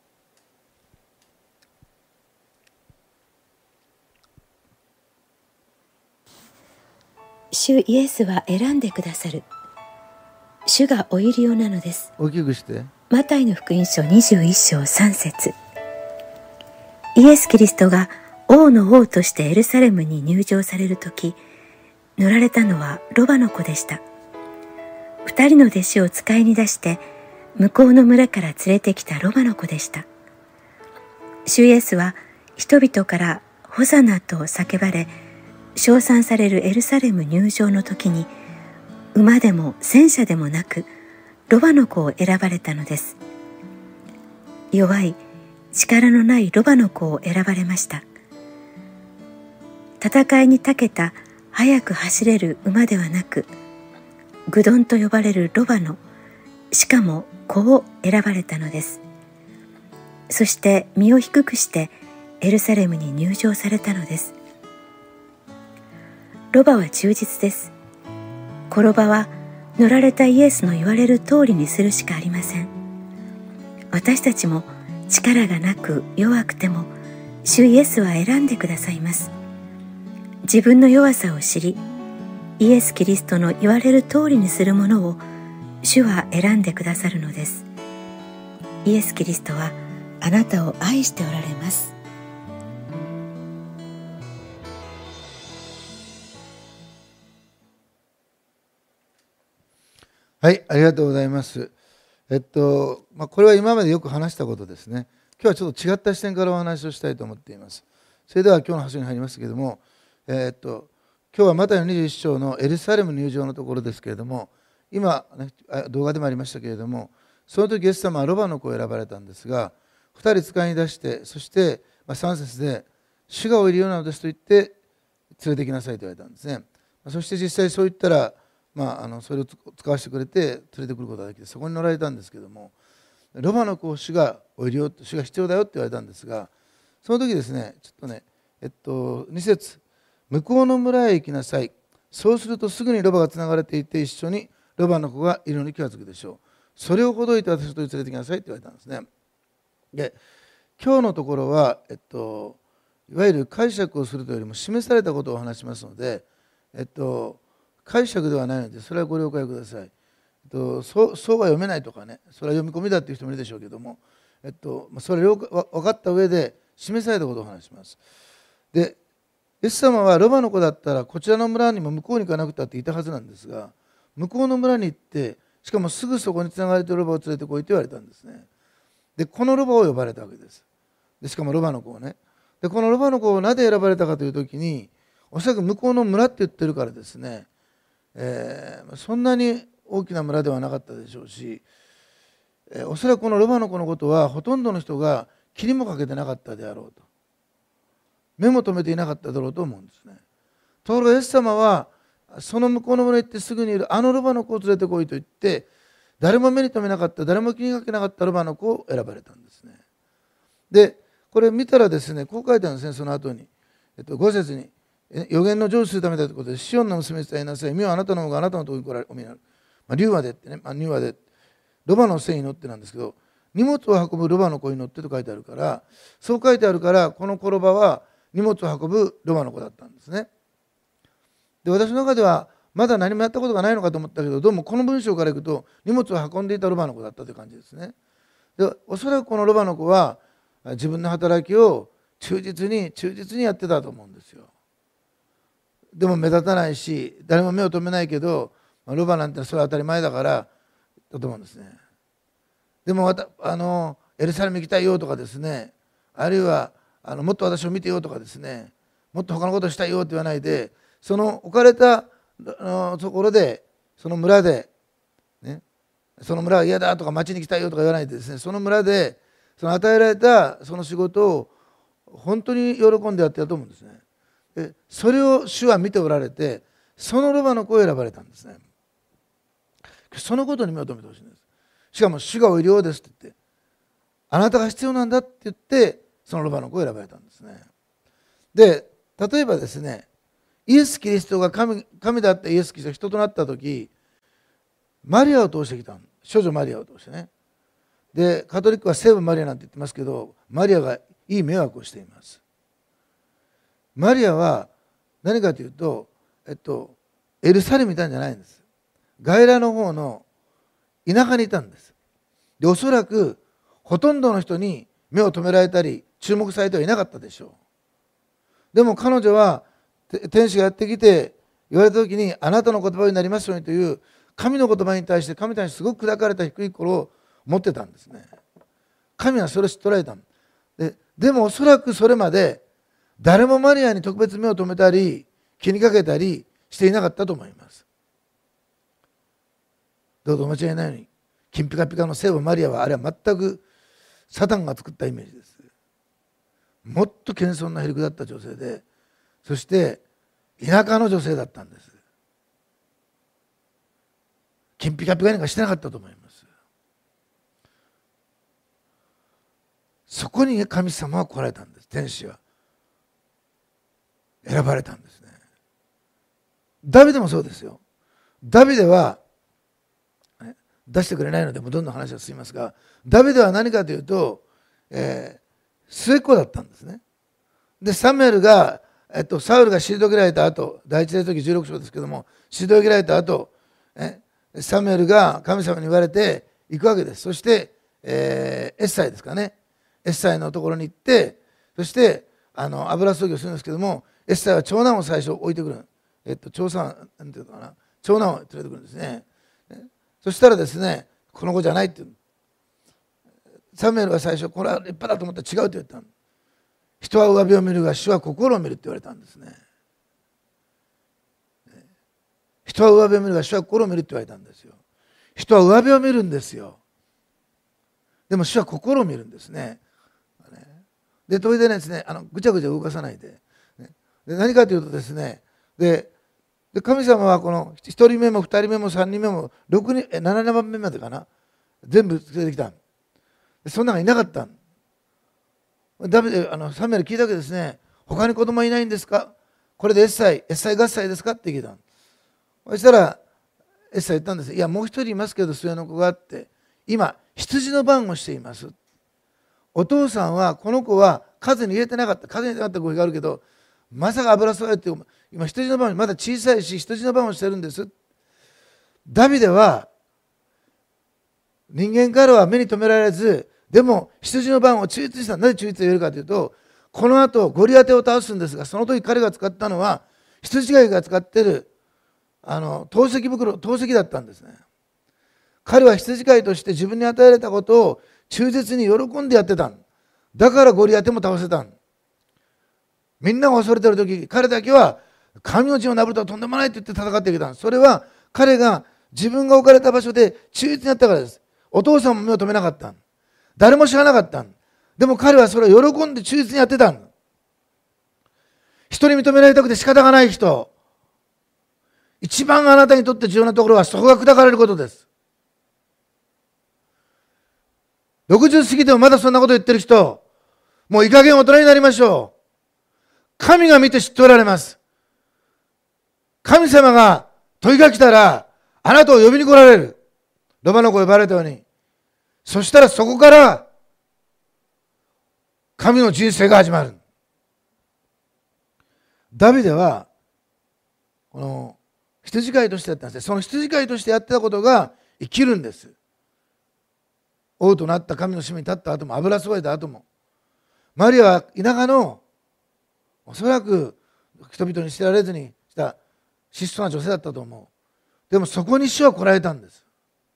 Speaker 2: 主イエスは選んでくださる。主がお入り用なのです。
Speaker 4: 大きくして。
Speaker 2: マタイの福音書にじゅういっ章さん節。イエス・キリストが王の王としてエルサレムに入場されるとき、乗られたのはロバの子でした。二人の弟子を使いに出して向こうの村から連れてきたロバの子でした。主イエスは人々からホサナと叫ばれ称賛されるエルサレム入場の時に、馬でも戦車でもなくロバの子を選ばれたのです。弱い力のないロバの子を選ばれました。戦いに長けた速く走れる馬ではなく、グドンと呼ばれるロバの、しかも子を選ばれたのです。そして身を低くしてエルサレムに入場されたのです。ロバは忠実です。こロバは乗られたイエスの言われる通りにするしかありません。私たちも力がなく弱くても主イエスは選んでくださいます。自分の弱さを知り、イエス・キリストの言われる通りにするものを主は選んでくださるのです。イエス・キリストはあなたを愛しておられます。
Speaker 4: はい、ありがとうございます。えっと、まあ、これは今までよく話したことですね。今日はちょっと違った視点からお話をしたいと思っています。それでは今日の話に入りますけれども、えっと今日はマタイのにじゅういっ章のエルサレム入場のところですけれども、今、ね、動画でもありましたけれども、その時イエス様はロバの子を選ばれたんですが、ふたり使いに出して、そしてさん節で主がおいるようなのですと言って連れてきなさいと言われたんですね。そして実際そう言ったら、まあ、あのそれを使わせてくれて連れてくることができて、そこに乗られたんですけれども、ロバの子を主がおいるよ、主が必要だよって言われたんですが、その時ですね、ちょっとね、えっとに節、向こうの村へ行きなさい。そうするとすぐにロバがつながれていて、一緒にロバの子がいるのに気がつくでしょう。それをほどいて私と連れてきなさいって言われたんですね。で、今日のところは、えっと、いわゆる解釈をするというよりも示されたことをお話しますので、えっと、解釈ではないので、それはご了解ください。えっと、そう、そうは読めないとかね、それは読み込みだっていう人もいるでしょうけども、えっと、それを分かった上で示されたことをお話します。で、イエス様はロバの子だったらこちらの村にも向こうに行かなくたっていたはずなんですが、向こうの村に行って、しかもすぐそこにつながれているロバを連れてこいと言われたんですね。で、このロバを呼ばれたわけです。で、しかもロバの子をね。で、このロバの子をなぜ選ばれたかというときに、おそらく向こうの村って言ってるからですね、えー、そんなに大きな村ではなかったでしょうし、えー、おそらくこのロバの子のことはほとんどの人が気にもかけてなかったであろうと。目も留めていなかっただろうと思うんですね。ところがイエス様はその向こうの村に行ってすぐにいるあのロバの子を連れてこいと言って、誰も目に留めなかった、誰も気にかけなかったロバの子を選ばれたんですね。で、これ見たらですね、こう書いてあるんですね、その後に。えっと、ご節に、予言の成就するためだということで、シオンの娘伝えなさい、見よあなたの方があなたのところに来られお見になる。まあ、竜話でってね、まあ、竜話で、ロバの背に乗ってなんですけど、荷物を運ぶロバの子に乗ってと書いてあるから、そう書いてあるから、この子ロバは荷物を運ぶロバの子だったんですね。で、私の中では、まだ何もやったことがないのかと思ったけど、どうもこの文章からいくと、荷物を運んでいたロバの子だったという感じですね。で、おそらくこのロバの子は、自分の働きを忠実に、忠実にやってたと思うんですよ。でも目立たないし、誰も目を留めないけど、ロバなんてそれは当たり前だからだと思うんですね。でもあのエルサレム行きたいよとかですね、あるいはあのもっと私を見てよとかですね、もっと他のことをしたいよって言わないで、その置かれたところで、その村で、ね、その村は嫌だとか町に行きたいよとか言わないでですね、その村でその与えられたその仕事を本当に喜んでやってたと思うんですね。でそれを主は見ておられて、そのロバの子を選ばれたんですね。そのことに目を留めてほしいんです。しかも主がおいるようですって言って、あなたが必要なんだって言って、そのロバの子を選ばれたんですね。で、例えばですね、イエス・キリストが 神, 神だったイエス・キリストが人となった時、マリアを通してきた、少女マリアを通してね。で、カトリックは聖母マリアなんて言ってますけど、マリアがいい迷惑をしています。マリアは何かというと、えっと、エルサレムにいたんじゃないんです。外来の方の田舎にいたんです。で、おそらくほとんどの人に目を留められたり注目されてはいなかったでしょう。でも彼女は天使がやってきて言われた時に、あなたの言葉になりますようにという神の言葉に対して、神に対してすごく砕かれた低い心を持ってたんですね。神はそれを知っておられた。で、でもおそらくそれまで誰もマリアに特別目を留めたり気にかけたりしていなかったと思います。どうぞお間違いないように、金ピカピカの聖母マリアは、あれは全くサタンが作ったイメージです。もっと謙遜なへりくだった女性で、そして田舎の女性だったんです。金ピカピカなんかしてなかったと思います。そこに神様は来られたんです。天使は選ばれたんですね。ダビデもそうですよ。ダビデは出してくれないのでもうどんどん話が進みますが、ダビデは何かというと、えー、末っ子だったんですね。でサムエルが、えっと、サウルが退けられた後、第一列王記じゅうろく章ですけども、退けられた後、えサムエルが神様に言われて行くわけです。そして、えー、エッサイですかね、エッサイのところに行って、そしてあの油注ぎをするんですけども、エッサイは長男を最初置いてくる、えっと、長男なんていうのかな、長男を連れてくるんですね。そしたらですね、この子じゃないっていう。サムエルは最初、これは立派だと思ったら違うと言ったの。人は上辺を見るが主は心を見るって言われたんですね。人は上辺を見るが主は心を見るって言われたんですよ。人は上辺を見るんですよ。でも主は心を見るんですね。で、それでですね、あのぐちゃぐちゃ動かさないで。で何かというとですね、でで神様はこのひとりめもふたりめもさんにんめもろくにんえななばんめまでかな、全部連れてきた。そんなのがいなかった。ダビデあのサムエル聞いたわけですね。他に子供はいないんですか、これでエッサイエッサイ合祭ですかって聞いた。そしたらエッサイ言ったんです。いやもう一人いますけど末の子があって、今羊の番をしています。お父さんはこの子は数に入れてなかった、数に入れてなかった声があるけど、まさか油注がれて今羊の番まだ小さいし羊の番をしてるんです。ダビデは人間からは目に留められず、でも羊の番を忠実にした。なぜ忠実と言えるかというと、この後ゴリアテを倒すんですが、その時彼が使ったのは羊飼いが使っているあの透析袋、透析だったんですね。彼は羊飼いとして自分に与えられたことを忠実に喜んでやってた。だからゴリアテも倒せた。みんなが恐れている時、彼だけは神の血をなぶるとはとんでもないと言って戦っていけた。それは彼が自分が置かれた場所で忠実にやったからです。お父さんも目を留めなかった。誰も知らなかった。でも彼はそれを喜んで忠実にやってた。人に認められたくて仕方がない人、 一番あなたにとって重要なところはそこが砕かれることです。ろくじゅう過ぎてもまだそんなこと言ってる人、もういい加減大人になりましょう。神が見て知っておられます。神様が問いが来たらあなたを呼びに来られる。ロバの子呼ばれたように。そしたらそこから神の人生が始まる。ダビデはこの羊飼いとしてやったんですね。その羊飼いとしてやってたことが生きるんです。王となった神の島に立った後も、油注いだ後も、マリアは田舎のおそらく人々に知られずにした質素な女性だったと思う。でもそこに主は来られたんです。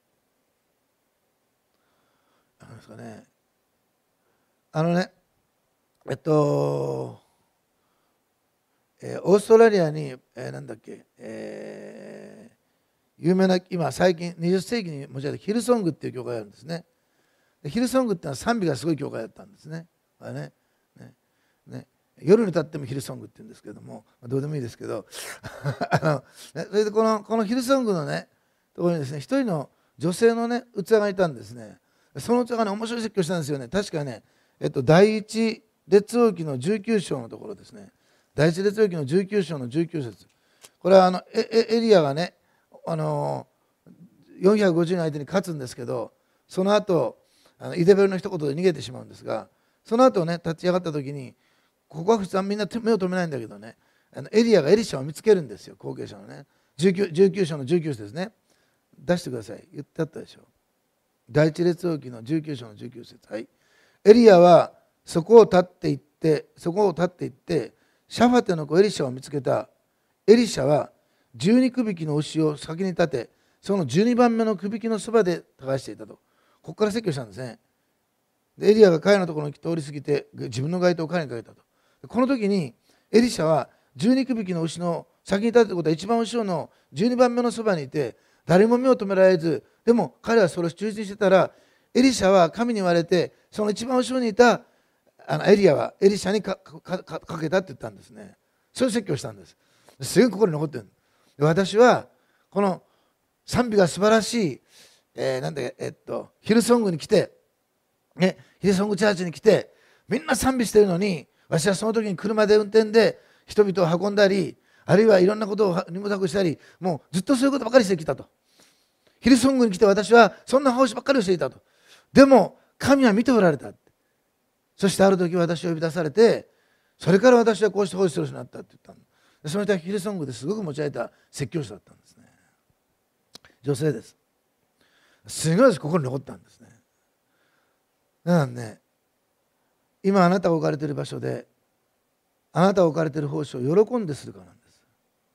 Speaker 4: なんですかね、あのねえっとえー、オーストラリアに、えー、なんだっけ、えー、有名な今最近にじゅっ世紀に持ち上げたヒルソングっていう教会があるんですね。でヒルソングっていうのは賛美がすごい教会だったんですね。あれねねね夜に歌ってもヒルソングって言うんですけども、まあ、どうでもいいですけどあの、ね、それでこのこのヒルソングのねところにですね、一人の女性のね器がいたんですね。その器がね面白い説教したんですよね。確かね、えっと、第一列王記のじゅうきゅう章のところですね。第一列王記のじゅうきゅう章のじゅうきゅう節。これはあの エ, エリアがね、あのよんひゃくごじゅうにん相手に勝つんですけど、その後あのイゼベルの一言で逃げてしまうんですが、その後ね立ち上がった時に、ここは普通はみんな目を止めないんだけどね、あのエリアがエリシャを見つけるんですよ。後継者のね じゅうきゅう, じゅうきゅう章のじゅうきゅう節ですね。出してください。言ってあったでしょ。第一列王記のじゅうきゅう章のじゅうきゅう節。はい。エリアはそこを立っていってそこを立っていってシャファテの子エリシャを見つけた。エリシャはじゅうにくびきの牛を先に立て、そのじゅうにばんめのくびきのそばで耕していたと。ここから説教したんですね。でエリアが彼のところに通り過ぎて自分の街灯を彼にかけたと。この時にエリシャはじゅうにくびきの牛の先に立てたことは一番後ろのじゅうにばんめのそばにいて、誰も目を止められず、でも彼はそれを忠実にしてたら、エリシャは神に言われて、その一番後ろにいたあのエリアはエリシャに か, か, か, かけたって言ったんですね。そういう説教をしたんです。すごい心に残ってる。で私はこの賛美が素晴らしい、えー、なんだえっとヒルソングに来て、ね、ヒルソングチャーチに来てみんな賛美してるのに、私はその時に車で運転で人々を運んだり、あるいはいろんなことを荷物運したり、もうずっとそういうことばかりしてきたと。ヒルソングに来て私はそんな奉仕ばっかりをしていたと。でも神は見ておられた。そしてある時私を呼び出されて、それから私はこうして奉仕するようになったって言ったんだ。その人はヒルソングですごく持ち上げた説教師だったんですね。女性です。すごい心に残ったんですね。なのでね、今あなたが置かれている場所であなたが置かれている奉仕を喜んでするからなんです。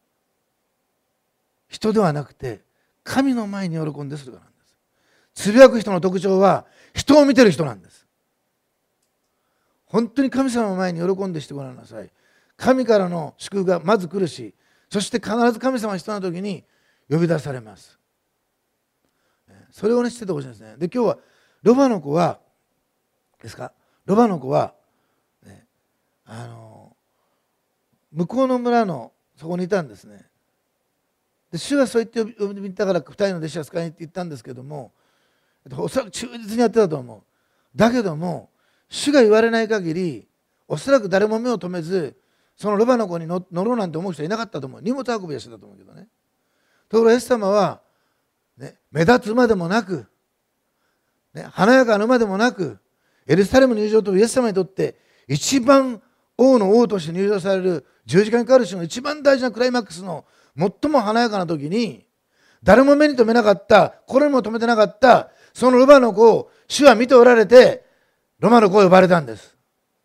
Speaker 4: 人ではなくて神の前に喜んでするからなんです。つぶやく人の特徴は人を見てる人なんです。本当に神様の前に喜んでしてごらんなさい。神からの祝福がまず来るし、そして必ず神様が必要な時に呼び出されます。それをね知っててほしいんですね。で今日はロバの子はですかロバの子は、ね、あの向こうの村のそこにいたんですね。で主がそう言って呼びに行ったからふたりの弟子は使いに行ったんですけども、おそらく忠実にやってたと思う。だけども主が言われない限り、おそらく誰も目を留めず、そのロバの子に乗ろうなんて思う人はいなかったと思う。荷物運びはしてたと思うけどね。ところがイエス様は、ね、目立つ馬でもなく、ね、華やかな馬でもなく、エルサレム入場とイエス様にとって一番王の王として入場される十字架にかかる人の一番大事なクライマックスの最も華やかな時に、誰も目に留めなかった、心にも留めてなかったそのロバの子を主は見ておられて、ロバの子を呼ばれたんです。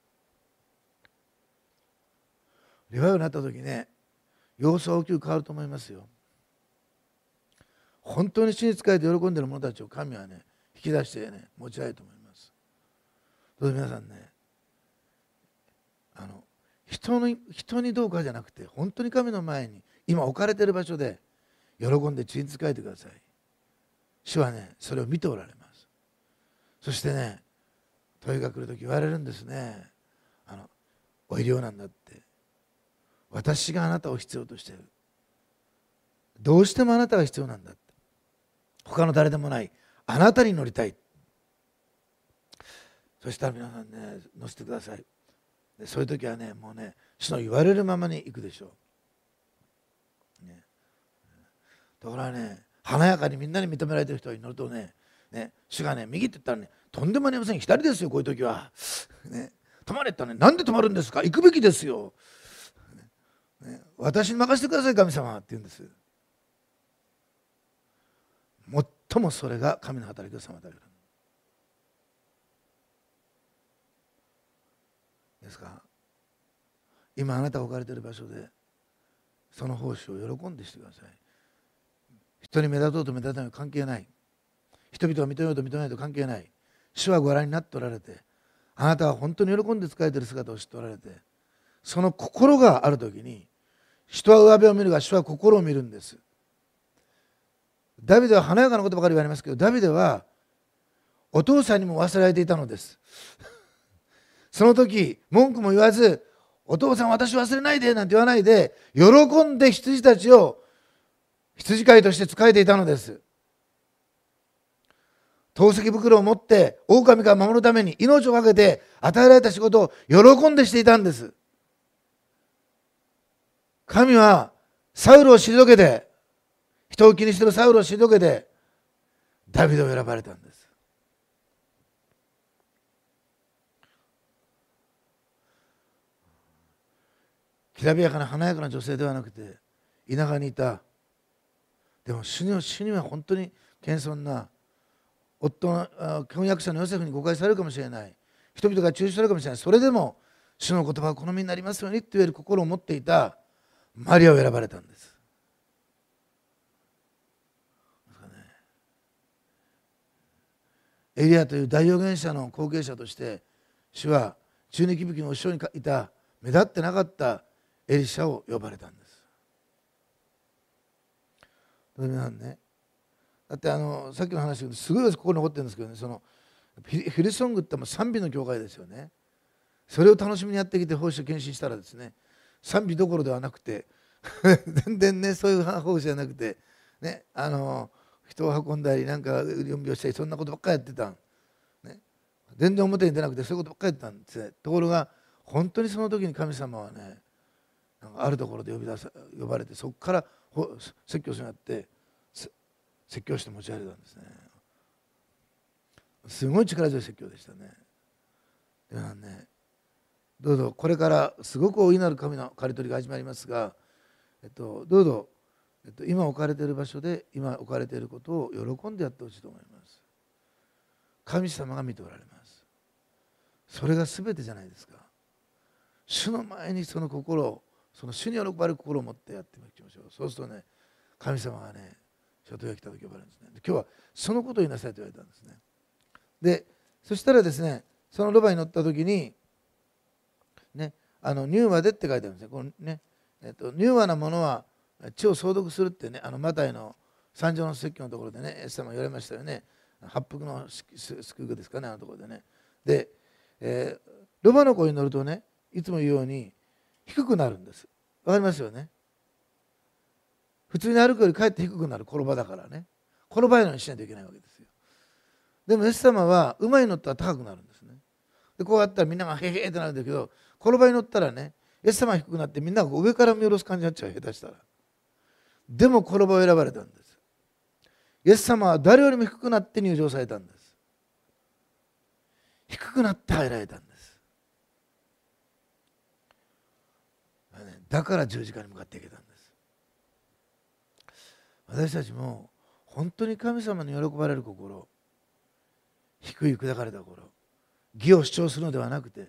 Speaker 4: リバイバルになった時ね、様子は大きく変わると思いますよ。本当に主に仕えて喜んでいる者たちを神はね引き出してね持ち上げると思います。どうぞ皆さんね、あの人に人にどうかじゃなくて、本当に神の前に今置かれている場所で喜んで主に仕えてください。主はねそれを見ておられます。そしてね、問いが来るとき言われるんですね。あのお医療なんだって、私があなたを必要としている。 どうしてもあなたが必要なんだって。他の誰でもないあなたに乗りたい。そしたら皆さんね、乗せてください。でそういう時はね、もうね、主の言われるままに行くでしょう、ね、ところがね、華やかにみんなに認められてる人が祈るとね、ね、主がね、右って言ったらね、とんでもありません、左ですよ、こういう時は、ね、止まれって言ったらね、なんで止まるんですか、行くべきですよ、ねね、私に任せてください神様って言うんです。最もそれが神の働きを妨げるですか。今あなたが置かれている場所でその奉仕を喜んでしてください。人に目立とうと目立たないと関係ない。人々を認めようと認めないと関係ない。主はご覧になっておられて、あなたは本当に喜んで仕えている姿を知っておられて、その心があるときに、人は上辺を見るが主は心を見るんです。ダビデは華やかなことばかり言われますけど、ダビデはお父さんにも忘れられていたのです。その時文句も言わず、お父さん私忘れないでなんて言わないで、喜んで羊たちを羊飼いとして仕えていたのです。透析袋を持って狼から守るために命を懸けて与えられた仕事を喜んでしていたんです。神はサウルを退けて、人を気にしているサウルを退けてダビデを選ばれたんです。きらびやかな華やかな女性ではなくて、田舎にいた、でも主に主には本当に謙遜な夫の婚約者のヨセフに誤解されるかもしれない、人々が中止されるかもしれない、それでも主の言葉が好みになりますようにと言える心を持っていたマリアを選ばれたんです。エリアという大預言者の後継者として主は中二気吹きの後ろにいた目立ってなかったエリシャを呼ばれたんです。皆さんね、だってあのさっきの話ですごいここに残ってるんですけどね、そのフィルソングってもう賛美の教会ですよね。それを楽しみにやってきて奉仕を献身したらですね、賛美どころではなくて全然ね、そういう奉仕じゃなくてね、あの人を運んだりなんか準備をしたり、そんなことばっかりやってたん、ね、全然表に出なくてそういうことばっかりやってたんですね。ところが本当にその時に神様はね、なんかあるところで呼び出さ呼ばれて、そこから説教するようになって説教して持ち上げたんですね。すごい力強い説教でしたね。ではね、どうぞこれからすごく大いなる神の刈り取りが始まりますが、えっと、どうぞ、えっと、今置かれている場所で今置かれていることを喜んでやってほしいと思います。神様が見ておられます。それが全てじゃないですか。主の前にその心を、その主に喜ばれる心を持ってやっていきましょう。そうするとね、神様がね、初冬が来た時呼ばれるんですね。で今日はそのことを言いなさいと言われたんですね。でそしたらですね、そのロバに乗った時にね、あの柔和でって書いてあるんですね。このね、えっと、柔和なものは血を相続するってね、あのマタイの三条の説教のところでね、イエス様言われましたよね。八福の救うですかね、あのところでね。で、えー、ロバの子に乗るとね、いつも言うように低くなるんです。わかりますよね。普通に歩くよりかえって低くなる、転ばだからね。転ばないようにしないといけないわけですよ。でもイエス様は馬に乗ったら高くなるんですね。でこうやったらみんながへへってなるんだけど、転ばに乗ったらね、イエス様が低くなってみんなが上から見下ろす感じになっちゃう、下手したら。でも転ばを選ばれたんです。イエス様は誰よりも低くなって入場されたんです。低くなって入られたんです。だから十字架に向かっていけたんです。私たちも本当に神様に喜ばれる心、低い砕かれた心、義を主張するのではなくて、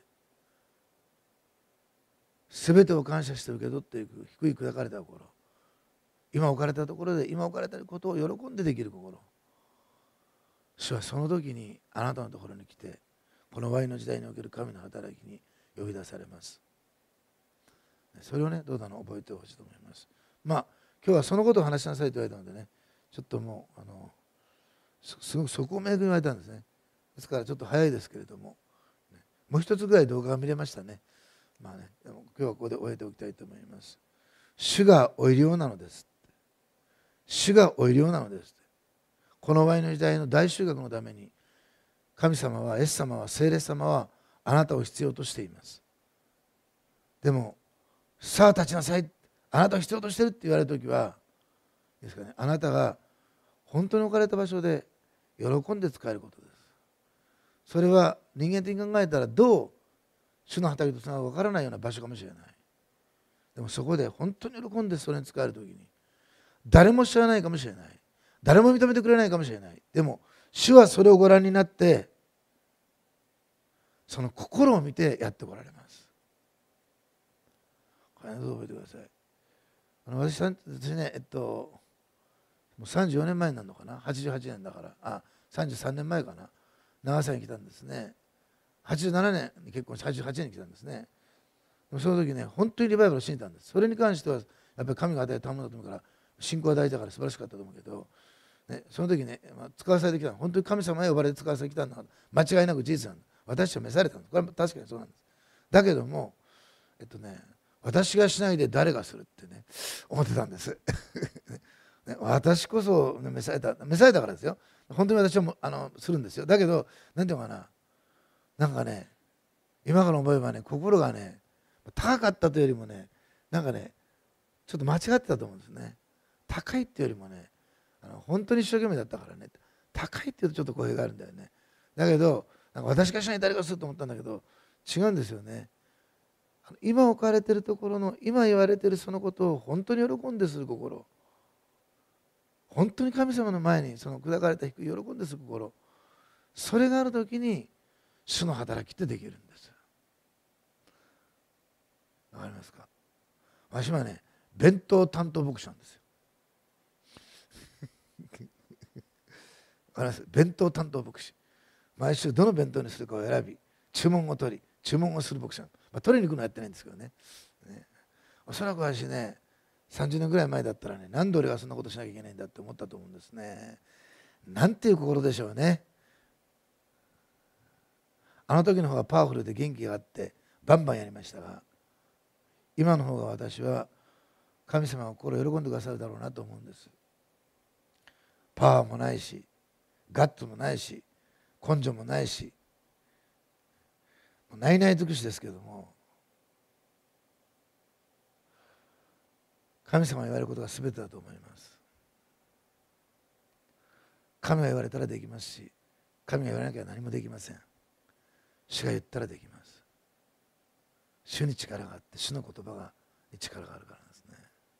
Speaker 4: すべてを感謝して受け取っていく低い砕かれた心、今置かれたところで今置かれたことを喜んでできる心、主はその時にあなたのところに来て、この Y の時代における神の働きに呼び出されます。それをね、どうだろう覚えてほしいと思います。まあ今日はそのことを話しなさいと言われたのでね、ちょっともうあのすごくそこを明確に言われたんですね。ですからちょっと早いですけれども、もう一つぐらい動画が見れましたね。まあね、でも今日はここで終えておきたいと思います。主がおいるようなのです。 主がおいるようなのです。この終わりの時代の大収穫のために神様は、イエス様は、聖霊様はあなたを必要としています。でもさあ立ちなさい、あなたを必要としてるって言われるときはですかね、あなたが本当に置かれた場所で喜んで使えることです。それは人間的に考えたらどう主の働きとつながるか分からないような場所かもしれない。でもそこで本当に喜んでそれに使えるときに、誰も知らないかもしれない、誰も認めてくれないかもしれない、でも主はそれをご覧になってその心を見てやってこられます。これどう覚えてください。あの 私, 私ね、えっと、もうさんじゅうよねんまえになるのかな、はちじゅうはちねんだから、あ、さんじゅうさんねんまえかな、長崎に来たんですね。はちじゅうななねんに結婚してはちじゅうはちねんに来たんですね。でもその時ね、本当にリバイバルを信じたんです。それに関してはやっぱり神が与えたものだと思うから、信仰は大事だから素晴らしかったと思うけど、ね、その時ね、まあ、使わされてきたの、本当に神様へ呼ばれて使わされてきたのは間違いなく事実なんだ。私は召されたんです。これは確かにそうなんです。だけども、えっとね、私がしないで誰がするってね、思ってたんです。ね、私こそ、ね、召された、召されたからですよ。本当に私はもあのするんですよ。だけど、なんていうのかな、なんかね、今から思えばね、心がね、高かったというよりもね、なんかね、ちょっと間違ってたと思うんですね。高いっていうよりもね、あの本当に一生懸命だったからね、高いっていうとちょっと声があるんだよね。だけど、なんか私がしない誰がすると思ったんだけど、違うんですよね。今置かれているところの、今言われているそのことを本当に喜んでする心、本当に神様の前にその砕かれた低い喜んでする心、それがあるときに主の働きってできるんです。わかりますか。私はね、弁当担当牧師なんですよ。わかります。弁当担当牧師、毎週どの弁当にするかを選び、注文を取り、注文をする牧師なんです。まあ、取りに行くのはやってないんですけど ね, ねおそらく私ね、さんじゅうねんぐらい前だったらね、なんで俺がそんなことしなきゃいけないんだって思ったと思うんですね。なんていう心でしょうね。あの時の方がパワフルで元気があってバンバンやりましたが、今の方が私は神様が心を喜んでくださるだろうなと思うんです。パワーもないし、ガッツもないし、根性もないし、ないない尽くしですけども、神様が言われることが全てだと思います。神が言われたらできますし、神が言われなきゃ何もできません。主が言ったらできます。主に力があって、主の言葉がに力があるからですね。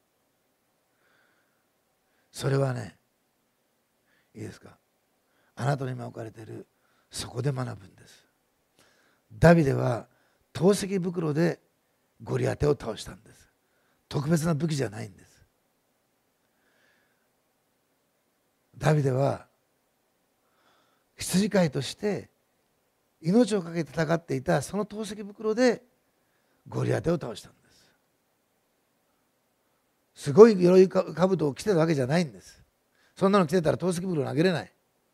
Speaker 4: それはね、いいですか、あなたの今置かれているそこで学ぶんです。ダビデは投石袋でゴリアテを倒したんです。特別な武器じゃないんです。ダビデは羊飼いとして命を懸けて戦っていたその投石袋でゴリアテを倒したんです。すごい鎧兜を着てたわけじゃないんです。そんなの着てたら投石袋を投げれない。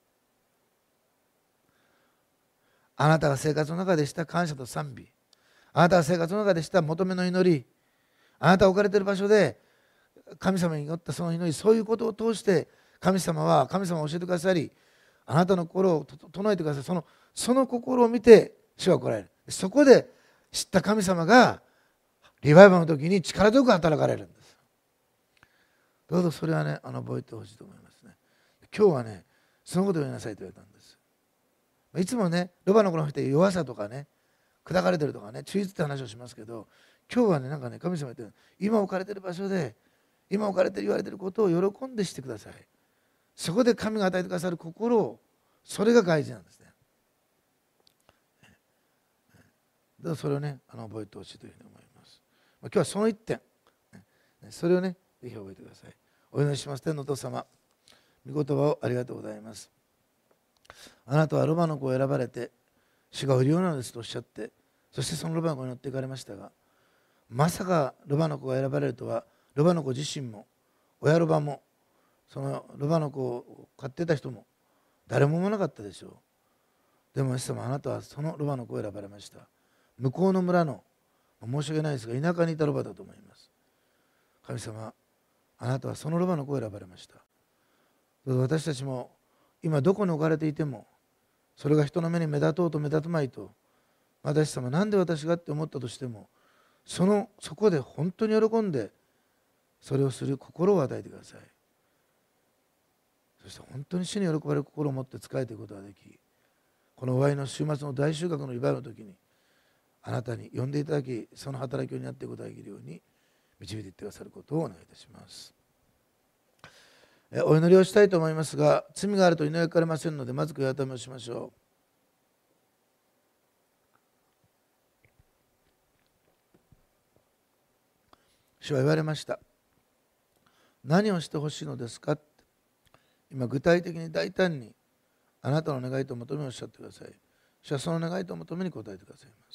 Speaker 4: あなたが生活の中でした感謝と賛美、あなたが生活の中でした求めの祈り、あなたが置かれている場所で神様に祈ったその祈り、そういうことを通して神様は神様を教えてくださり、あなたの心を整えてください。そのその心を見て主が来られる。そこで知った神様がリバイバルの時に力強く働かれるんです。どうぞそれはね、あの覚えてほしいと思いますね。今日はね、そのことを言いなさいと言われたんです。いつもね、ロバの子の人って弱さとかね、砕かれてるとかね、中立って話をしますけど、今日はね、なんかね、神様言ってる、今置かれてる場所で、今置かれてる言われてることを喜んでしてください。そこで神が与えてくださる心を、それが大事なんですね。だからそれをね、あの覚えてほしいというふうに思います。今日はその一点、それをね、ぜひ覚えてください。お祈りします。天のお父様、御言葉をありがとうございます。あなたはロバの子を選ばれて、主がおるようなのですとおっしゃって、そしてそのロバの子に乗っていかれましたが、まさかロバの子が選ばれるとは、ロバの子自身も、親ロバも、そのロバの子を飼っていた人も、誰も思わなかったでしょう。でも、イエス様、あなたはそのロバの子を選ばれました。向こうの村の、申し訳ないですが、田舎にいたロバだと思います。神様、 あなたはそのロバの子を選ばれました。どうぞ私たちも今どこに置かれていても、それが人の目に目立とうと目立つまいと、私様なんで私がって思ったとしても、そのそこで本当に喜んでそれをする心を与えてください。そして本当に主に喜ばれる心を持って仕えていくことができ、この終わりの週末の大収穫の祝いの時にあなたに呼んでいただき、その働きを担っていくことができるように導いていってくださることをお願いいたします。お祈りをしたいと思いますが、罪があると祈りかれませんので、まず悔い改めをしましょう。主は言われました。何をしてほしいのですかって、今具体的に大胆にあなたの願いと求めをおっしゃってください。主はその願いと求めに応えてくださいます。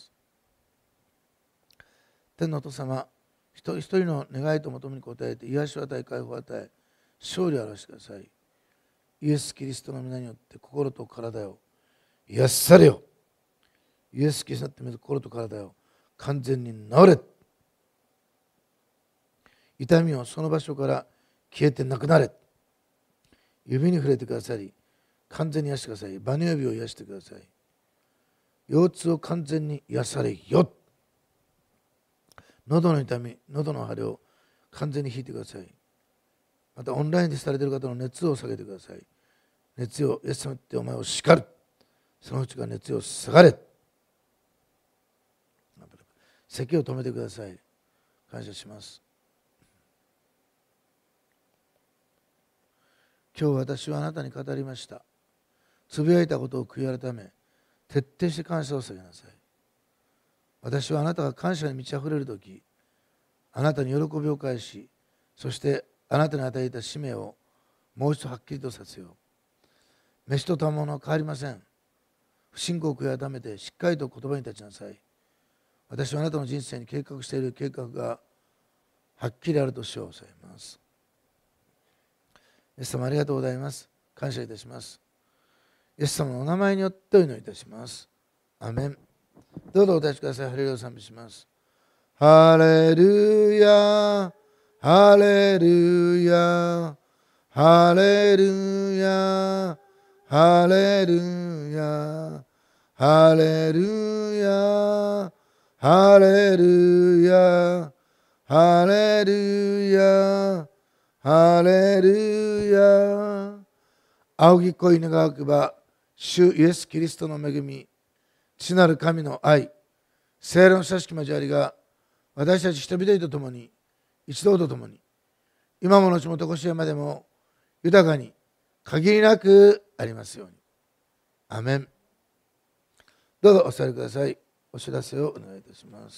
Speaker 4: 天のお父様、一人一人の願いと求めに応えて、癒しを与え、解放を与え、勝利を表してください。イエス・キリストの皆によって心と体を癒されよ。イエス・キリストによって心と体を完全に治れ。痛みをその場所から消えてなくなれ。指に触れてくださり、完全に癒してください。バネ指を癒してください。腰痛を完全に癒されよ。喉の痛み、喉の腫れを完全に引いてください。またオンラインでされている方の熱を下げてください。熱をイエス様ってお前を叱る。そのうちから熱を下がれ。咳を止めてください。感謝します。今日私はあなたに語りました。つぶやいたことを悔い改め、徹底して感謝を捧げなさい。私はあなたが感謝に満ち溢れるとき、あなたに喜びを返し、そしてあなたに与えた使命をもう一度はっきりとさせよう。飯と賜物は変わりません。不信仰を悔い改めてしっかりと言葉に立ちなさい。私はあなたの人生に計画している計画がはっきりあると主を抑えます。イエス様ありがとうございます。感謝いたします。イエス様のお名前によってお祈りいたします。アメン。どうぞお立ちください。ハレルヤを賛美します。ハレルヤ、ハレルヤ、ハレルヤ、ハレルヤ、ハレルヤ、ハレルヤ、ハレルヤ、ハレルヤ。仰ぎ恋願わくば、主イエス・キリストの恵み、父なる神の愛、聖霊の親しき交わりが、私たち人々と共に、一同と共に、今も後もとこしえまでも、豊かに、限りなくありますように。アメン。どうぞお座りください。お知らせをお願いいたします。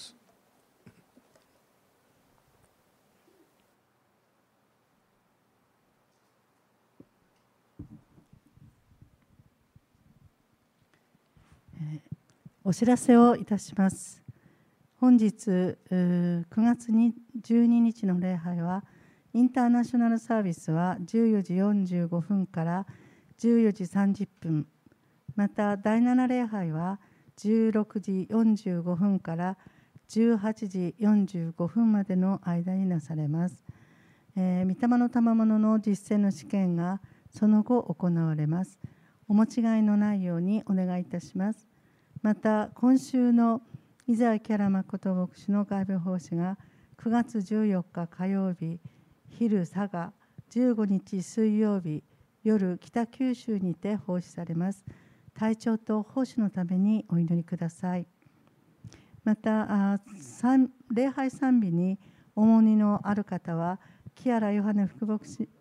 Speaker 1: お知らせをいたします。本日くがつじゅうににちの礼拝は、インターナショナルサービスはじゅうよじよんじゅうごふんからじゅうよじさんじゅっぷん、まただいなな礼拝はじゅうろくじよんじゅうごふんからじゅうはちじよんじゅうごふんまでの間になされます。えー、御霊の賜物の実践の試験がその後行われます。お間違いのないようにお願いいたします。また今週の伊沢キャラ誠牧師の外部奉仕がくがつじゅうよっか火曜日昼佐賀、じゅうごにち水曜日夜北九州にて奉仕されます。体調と奉仕のためにお祈りください。また礼拝賛美に重荷のある方は木原ヨハネ副牧師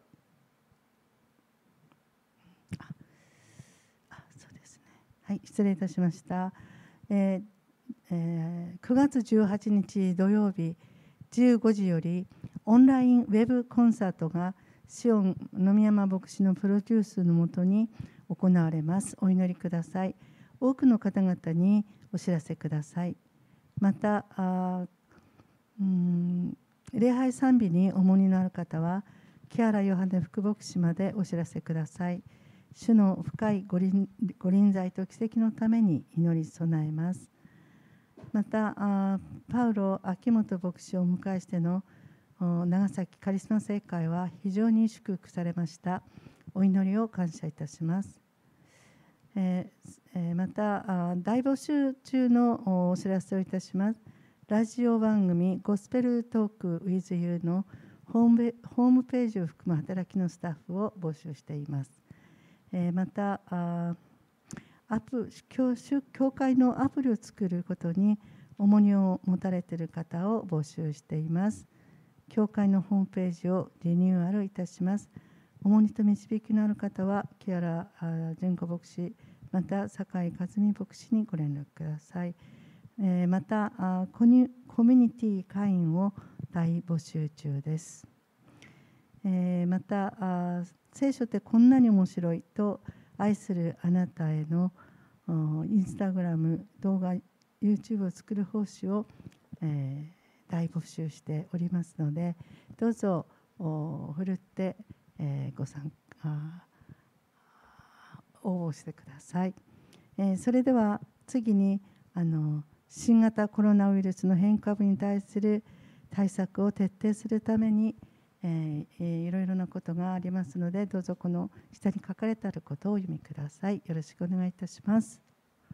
Speaker 1: はい、失礼いたしました。えーえー、くがつじゅうはちにち土曜日じゅうごじよりオンラインウェブコンサートがシオン野見山牧師のプロデュースのもとに行われます。お祈りください。多くの方々にお知らせください。またあうん礼拝賛美に重荷のある方は木原ヨハネ副牧師までお知らせください。主の深いご臨、ご臨在と奇跡のために祈り備えます。またパウロ秋元牧師をお迎えしての長崎カリスマ聖会は非常に祝福されました。お祈りを感謝いたします。えー、また大募集中のお知らせをいたします。ラジオ番組ゴスペルトーク with you のホーム、ホームページを含む働きのスタッフを募集しています。えー、またあアプ教, 教会のアプリを作ることに重荷を持たれている方を募集しています。教会のホームページをリニューアルいたします。重荷と導きのある方は木原純子牧師、また酒井和美牧師にご連絡ください。えー、またコミュニティ会員を大募集中です。えー、また聖書ってこんなに面白いと愛するあなたへのインスタグラム動画 YouTube を作る奉仕を、えー、大募集しておりますので、どうぞふるって、えー、ご参加応募してください。えー、それでは次にあの新型コロナウイルスの変異株に対する対策を徹底するために、えー、いろいろなことがありますので、どうぞこの下に書かれてあることをお読みください。よろしくお願いいたします。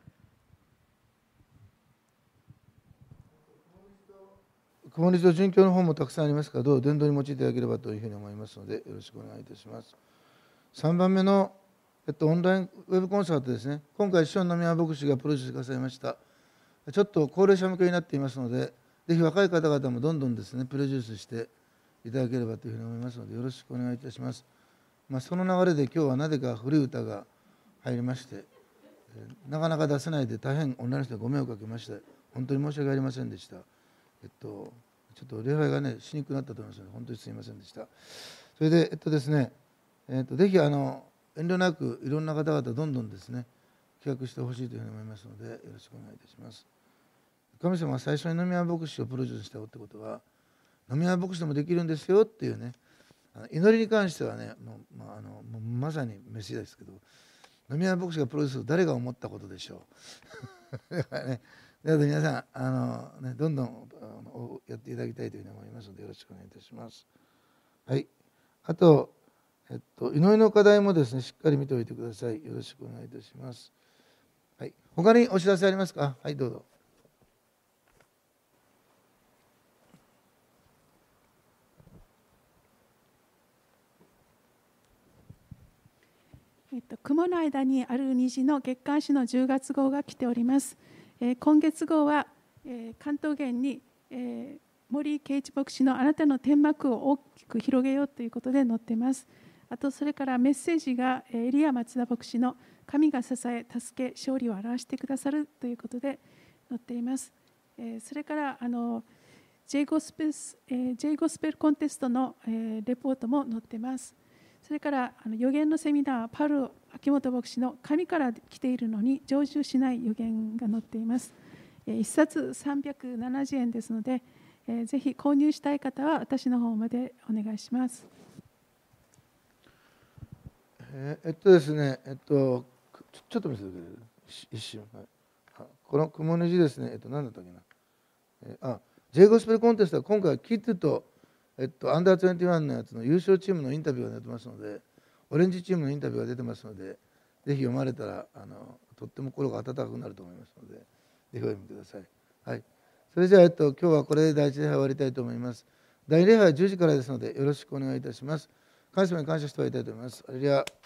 Speaker 4: 雲律と殉教の本もたくさんありますから、どうぞ伝道に用いていただければというふうに思いますので、よろしくお願いいたします。さんばんめの、えっと、オンラインウェブコンサートですね。今回、塩野宮牧師がプロデュースくださいました。ちょっと高齢者向けになっていますので、ぜひ若い方々もどんどんですね、プロデュースしていただければというふうに思いますので、よろしくお願いいたします。まあ、その流れで今日はなぜか古い歌が入りまして、なかなか出せないで大変オンラインの人にご迷惑をかけまして、本当に申し訳ありませんでした。えっと、ちょっと礼拝がね、しにくくなったと思いますので、本当にすみませんでした。それで、えっとですね、えっと、ぜひあの遠慮なくいろんな方々どんどんですね、企画してほしいというふうに思いますので、よろしくお願いいたします。神様は最初に野宮牧師をプロデュースしたってことは、野宮牧師でもできるんですよっていうね、祈りに関してはね、もう、まあ、あのもうまさにメシですけど、野宮牧師がプロデュースを誰が思ったことでしょう。だからね、だから皆さんあの、ね、どんどんやっていただきたいというふうに思いますので、よろしくお願いいたします。はい。あと、えっと、祈りの課題もですね、しっかり見ておいてください。よろしくお願いいたします。はい。他にお知らせありますか？はい、どうぞ。
Speaker 3: えっと、雲の間にある虹の月刊誌のじゅうがつ号が来ております。えー、今月号は、えー、関東圏に、えー、森圭一牧師のあなたの天幕を大きく広げようということで載っています。あとそれからメッセージがエリア松田牧師の神が支え助け勝利を表してくださるということで載っています。えー、それからあの J ゴスペル、えー、J ゴスペルコンテストの、えー、レポートも載っています。それからあの予言のセミナーパウロ秋元牧師の神から来ているのに成就しない予言が載っています。いっさつさんびゃくななじゅうえんですので、えー、ぜひ購入したい方は私の方までお願いします。
Speaker 4: えー、えっとですね、えっとちょ、ちょっと見せてくれる一瞬、はい、あこの雲の字ですね、えっと何だったっけな、えー、あ J ゴスペルコンテストは今回はキッズとえっと、アンダーにじゅういちのやつの優勝チームのインタビューが出てますので、オレンジチームのインタビューが出てますので、ぜひ読まれたらあのとっても心が温かくなると思いますので、ぜひお読みください。はい、それじゃあ、えっと、今日はこれで第一礼拝終わりたいと思います。第二礼拝はじゅうじからですので、よろしくお願いいたします。神様に感謝して終わりたいと思います。アレルヤ。